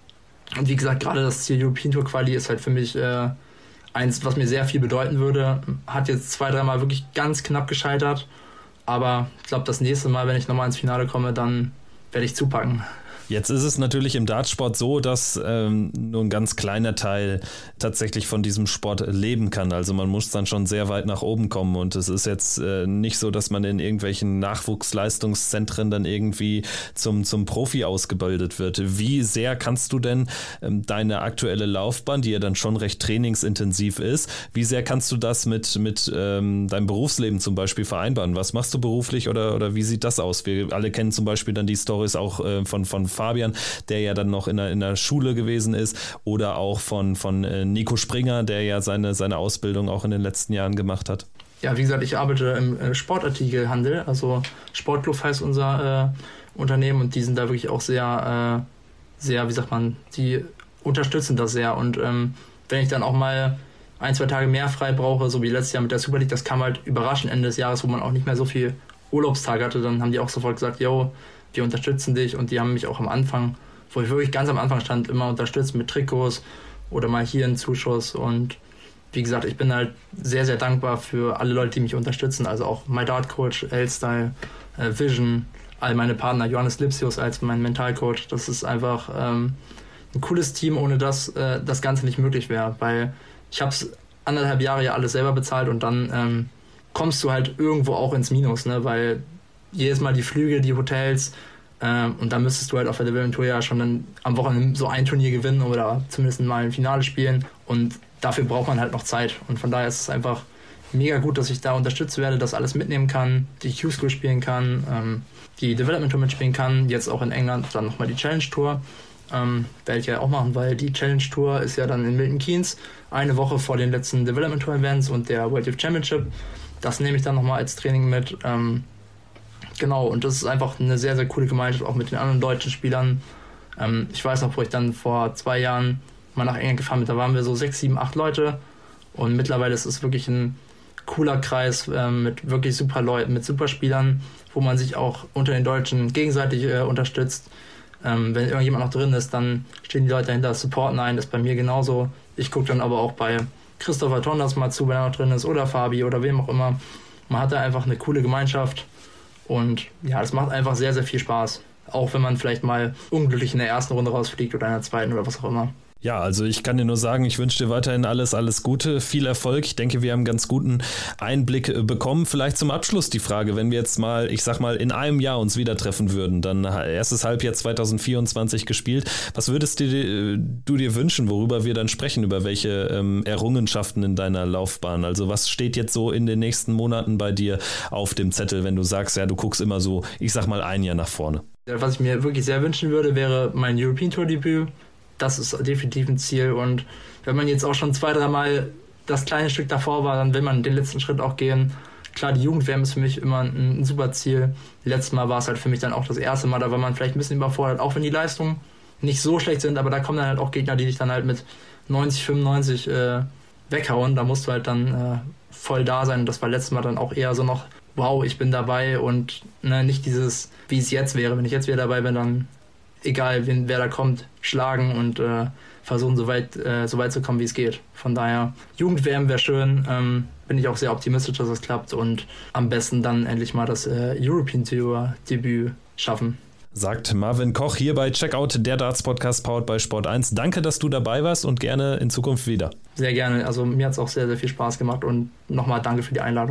Speaker 4: Und wie gesagt, gerade das Ziel European Tour Quali ist halt für mich äh, eins, was mir sehr viel bedeuten würde. Hat jetzt zwei, dreimal wirklich ganz knapp gescheitert. Aber ich glaube, das nächste Mal, wenn ich nochmal ins Finale komme, dann werde ich zupacken.
Speaker 1: Jetzt ist es natürlich im Dartsport so, dass ähm, nur ein ganz kleiner Teil tatsächlich von diesem Sport leben kann. Also man muss dann schon sehr weit nach oben kommen und es ist jetzt äh, nicht so, dass man in irgendwelchen Nachwuchsleistungszentren dann irgendwie zum, zum Profi ausgebildet wird. Wie sehr kannst du denn ähm, deine aktuelle Laufbahn, die ja dann schon recht trainingsintensiv ist, wie sehr kannst du das mit, mit ähm, deinem Berufsleben zum Beispiel vereinbaren? Was machst du beruflich oder, oder wie sieht das aus? Wir alle kennen zum Beispiel dann die Storys auch äh, von, von Fabian, der ja dann noch in der, in der Schule gewesen ist, oder auch von, von äh, Nico Springer, der ja seine, seine Ausbildung auch in den letzten Jahren gemacht hat.
Speaker 4: Ja, wie gesagt, ich arbeite im äh, Sportartikelhandel, also Sportclub heißt unser äh, Unternehmen und die sind da wirklich auch sehr, äh, sehr, wie sagt man, die unterstützen das sehr und ähm, wenn ich dann auch mal ein, zwei Tage mehr frei brauche, so wie letztes Jahr mit der Super League, das kam halt überraschend Ende des Jahres, wo man auch nicht mehr so viel Urlaubstage hatte, dann haben die auch sofort gesagt, yo, wir unterstützen dich und die haben mich auch am Anfang, wo ich wirklich ganz am Anfang stand, immer unterstützt mit Trikots oder mal hier einen Zuschuss und wie gesagt, ich bin halt sehr, sehr dankbar für alle Leute, die mich unterstützen, also auch My Dart Coach, L-Style, äh, Vision, all meine Partner, Johannes Lipsius als mein Mentalcoach, das ist einfach ähm, ein cooles Team, ohne das äh, das Ganze nicht möglich wäre, weil ich habe es anderthalb Jahre ja alles selber bezahlt und dann ähm, kommst du halt irgendwo auch ins Minus, ne, weil jedes Mal die Flüge, die Hotels ähm, und da müsstest du halt auf der Development Tour ja schon dann am Wochenende so ein Turnier gewinnen oder zumindest mal ein Finale spielen und dafür braucht man halt noch Zeit und von daher ist es einfach mega gut, dass ich da unterstützt werde, das alles mitnehmen kann, die Q-School spielen kann, ähm, die Development Tour mitspielen kann, jetzt auch in England dann nochmal die Challenge Tour, ähm, werde ich ja auch machen, weil die Challenge Tour ist ja dann in Milton Keynes eine Woche vor den letzten Development Tour Events und der World Youth Championship, das nehme ich dann nochmal als Training mit, ähm, genau, und das ist einfach eine sehr, sehr coole Gemeinschaft, auch mit den anderen deutschen Spielern. Ähm, ich weiß noch, wo ich dann vor zwei Jahren mal nach England gefahren bin, da waren wir so sechs, sieben, acht Leute und mittlerweile ist es wirklich ein cooler Kreis ähm, mit wirklich super Leuten, mit super Spielern, wo man sich auch unter den Deutschen gegenseitig äh, unterstützt. Ähm, wenn irgendjemand noch drin ist, dann stehen die Leute dahinter, supporten ein, das ist bei mir genauso. Ich gucke dann aber auch bei Christopher Tondas mal zu, wenn er noch drin ist, oder Fabi oder wem auch immer. Man hat da einfach eine coole Gemeinschaft. Und ja, das macht einfach sehr, sehr viel Spaß. Auch wenn man vielleicht mal unglücklich in der ersten Runde rausfliegt oder in der zweiten oder was auch immer.
Speaker 1: Ja, also ich kann dir nur sagen, ich wünsche dir weiterhin alles, alles Gute, viel Erfolg. Ich denke, wir haben einen ganz guten Einblick bekommen. Vielleicht zum Abschluss die Frage, wenn wir jetzt mal, ich sag mal, in einem Jahr uns wieder treffen würden, dann erstes Halbjahr zwanzig vierundzwanzig gespielt. Was würdest du, du dir wünschen, worüber wir dann sprechen, über welche ähm, Errungenschaften in deiner Laufbahn? Also was steht jetzt so in den nächsten Monaten bei dir auf dem Zettel, wenn du sagst, ja, du guckst immer so, ich sag mal, ein Jahr nach vorne?
Speaker 4: Was ich mir wirklich sehr wünschen würde, wäre mein European Tour Debüt. Das ist definitiv ein Ziel und wenn man jetzt auch schon zwei, dreimal das kleine Stück davor war, dann will man den letzten Schritt auch gehen. Klar, die Jugend-W M ist für mich immer ein, ein super Ziel. Letztes Mal war es halt für mich dann auch das erste Mal, da war man vielleicht ein bisschen überfordert, auch wenn die Leistungen nicht so schlecht sind, aber da kommen dann halt auch Gegner, die dich dann halt mit neunzig, fünfundneunzig äh, weghauen. Da musst du halt dann äh, voll da sein und das war letztes Mal dann auch eher so noch, wow, ich bin dabei und ne, nicht dieses, wie es jetzt wäre. Wenn ich jetzt wieder dabei bin, dann egal, wen, wer da kommt, schlagen und äh, versuchen, so weit, äh, so weit zu kommen, wie es geht. Von daher, Jugend-W M wäre schön. Ähm, bin ich auch sehr optimistisch, dass das klappt und am besten dann endlich mal das äh, European Tour Debüt schaffen.
Speaker 1: Sagt Marvin Koch hier bei Checkout, der Darts-Podcast powered by Sport eins. Danke, dass du dabei warst und gerne in Zukunft wieder.
Speaker 4: Sehr gerne. Also mir hat es auch sehr, sehr viel Spaß gemacht und nochmal danke für die Einladung.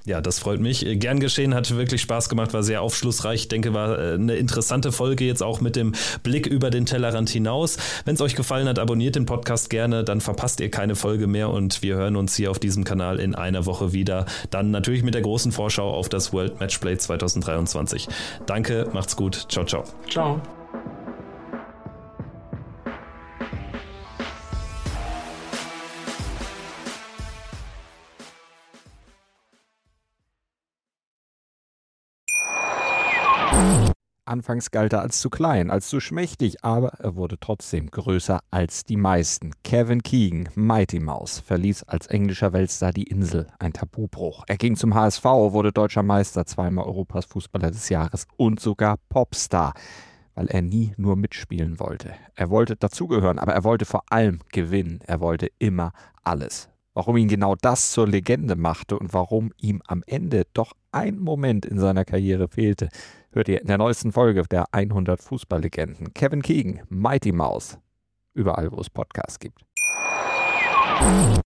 Speaker 1: Ja, das freut mich. Gern geschehen, hat wirklich Spaß gemacht, war sehr aufschlussreich. Ich denke, war eine interessante Folge jetzt auch mit dem Blick über den Tellerrand hinaus. Wenn es euch gefallen hat, abonniert den Podcast gerne, dann verpasst ihr keine Folge mehr und wir hören uns hier auf diesem Kanal in einer Woche wieder. Dann natürlich mit der großen Vorschau auf das World Matchplay zwanzig dreiundzwanzig. Danke, macht's gut. Ciao, ciao.
Speaker 4: Ciao.
Speaker 5: Anfangs galt er als zu klein, als zu schmächtig, aber er wurde trotzdem größer als die meisten. Kevin Keegan, Mighty Mouse, verließ als englischer Weltstar die Insel, ein Tabubruch. Er ging zum H S V, wurde deutscher Meister, zweimal Europas Fußballer des Jahres und sogar Popstar, weil er nie nur mitspielen wollte. Er wollte dazugehören, aber er wollte vor allem gewinnen. Er wollte immer alles. Warum ihn genau das zur Legende machte und warum ihm am Ende doch ein Moment in seiner Karriere fehlte, hört ihr in der neuesten Folge der hundert Fußballlegenden. Kevin Keegan, Mighty Mouse, überall wo es Podcasts gibt.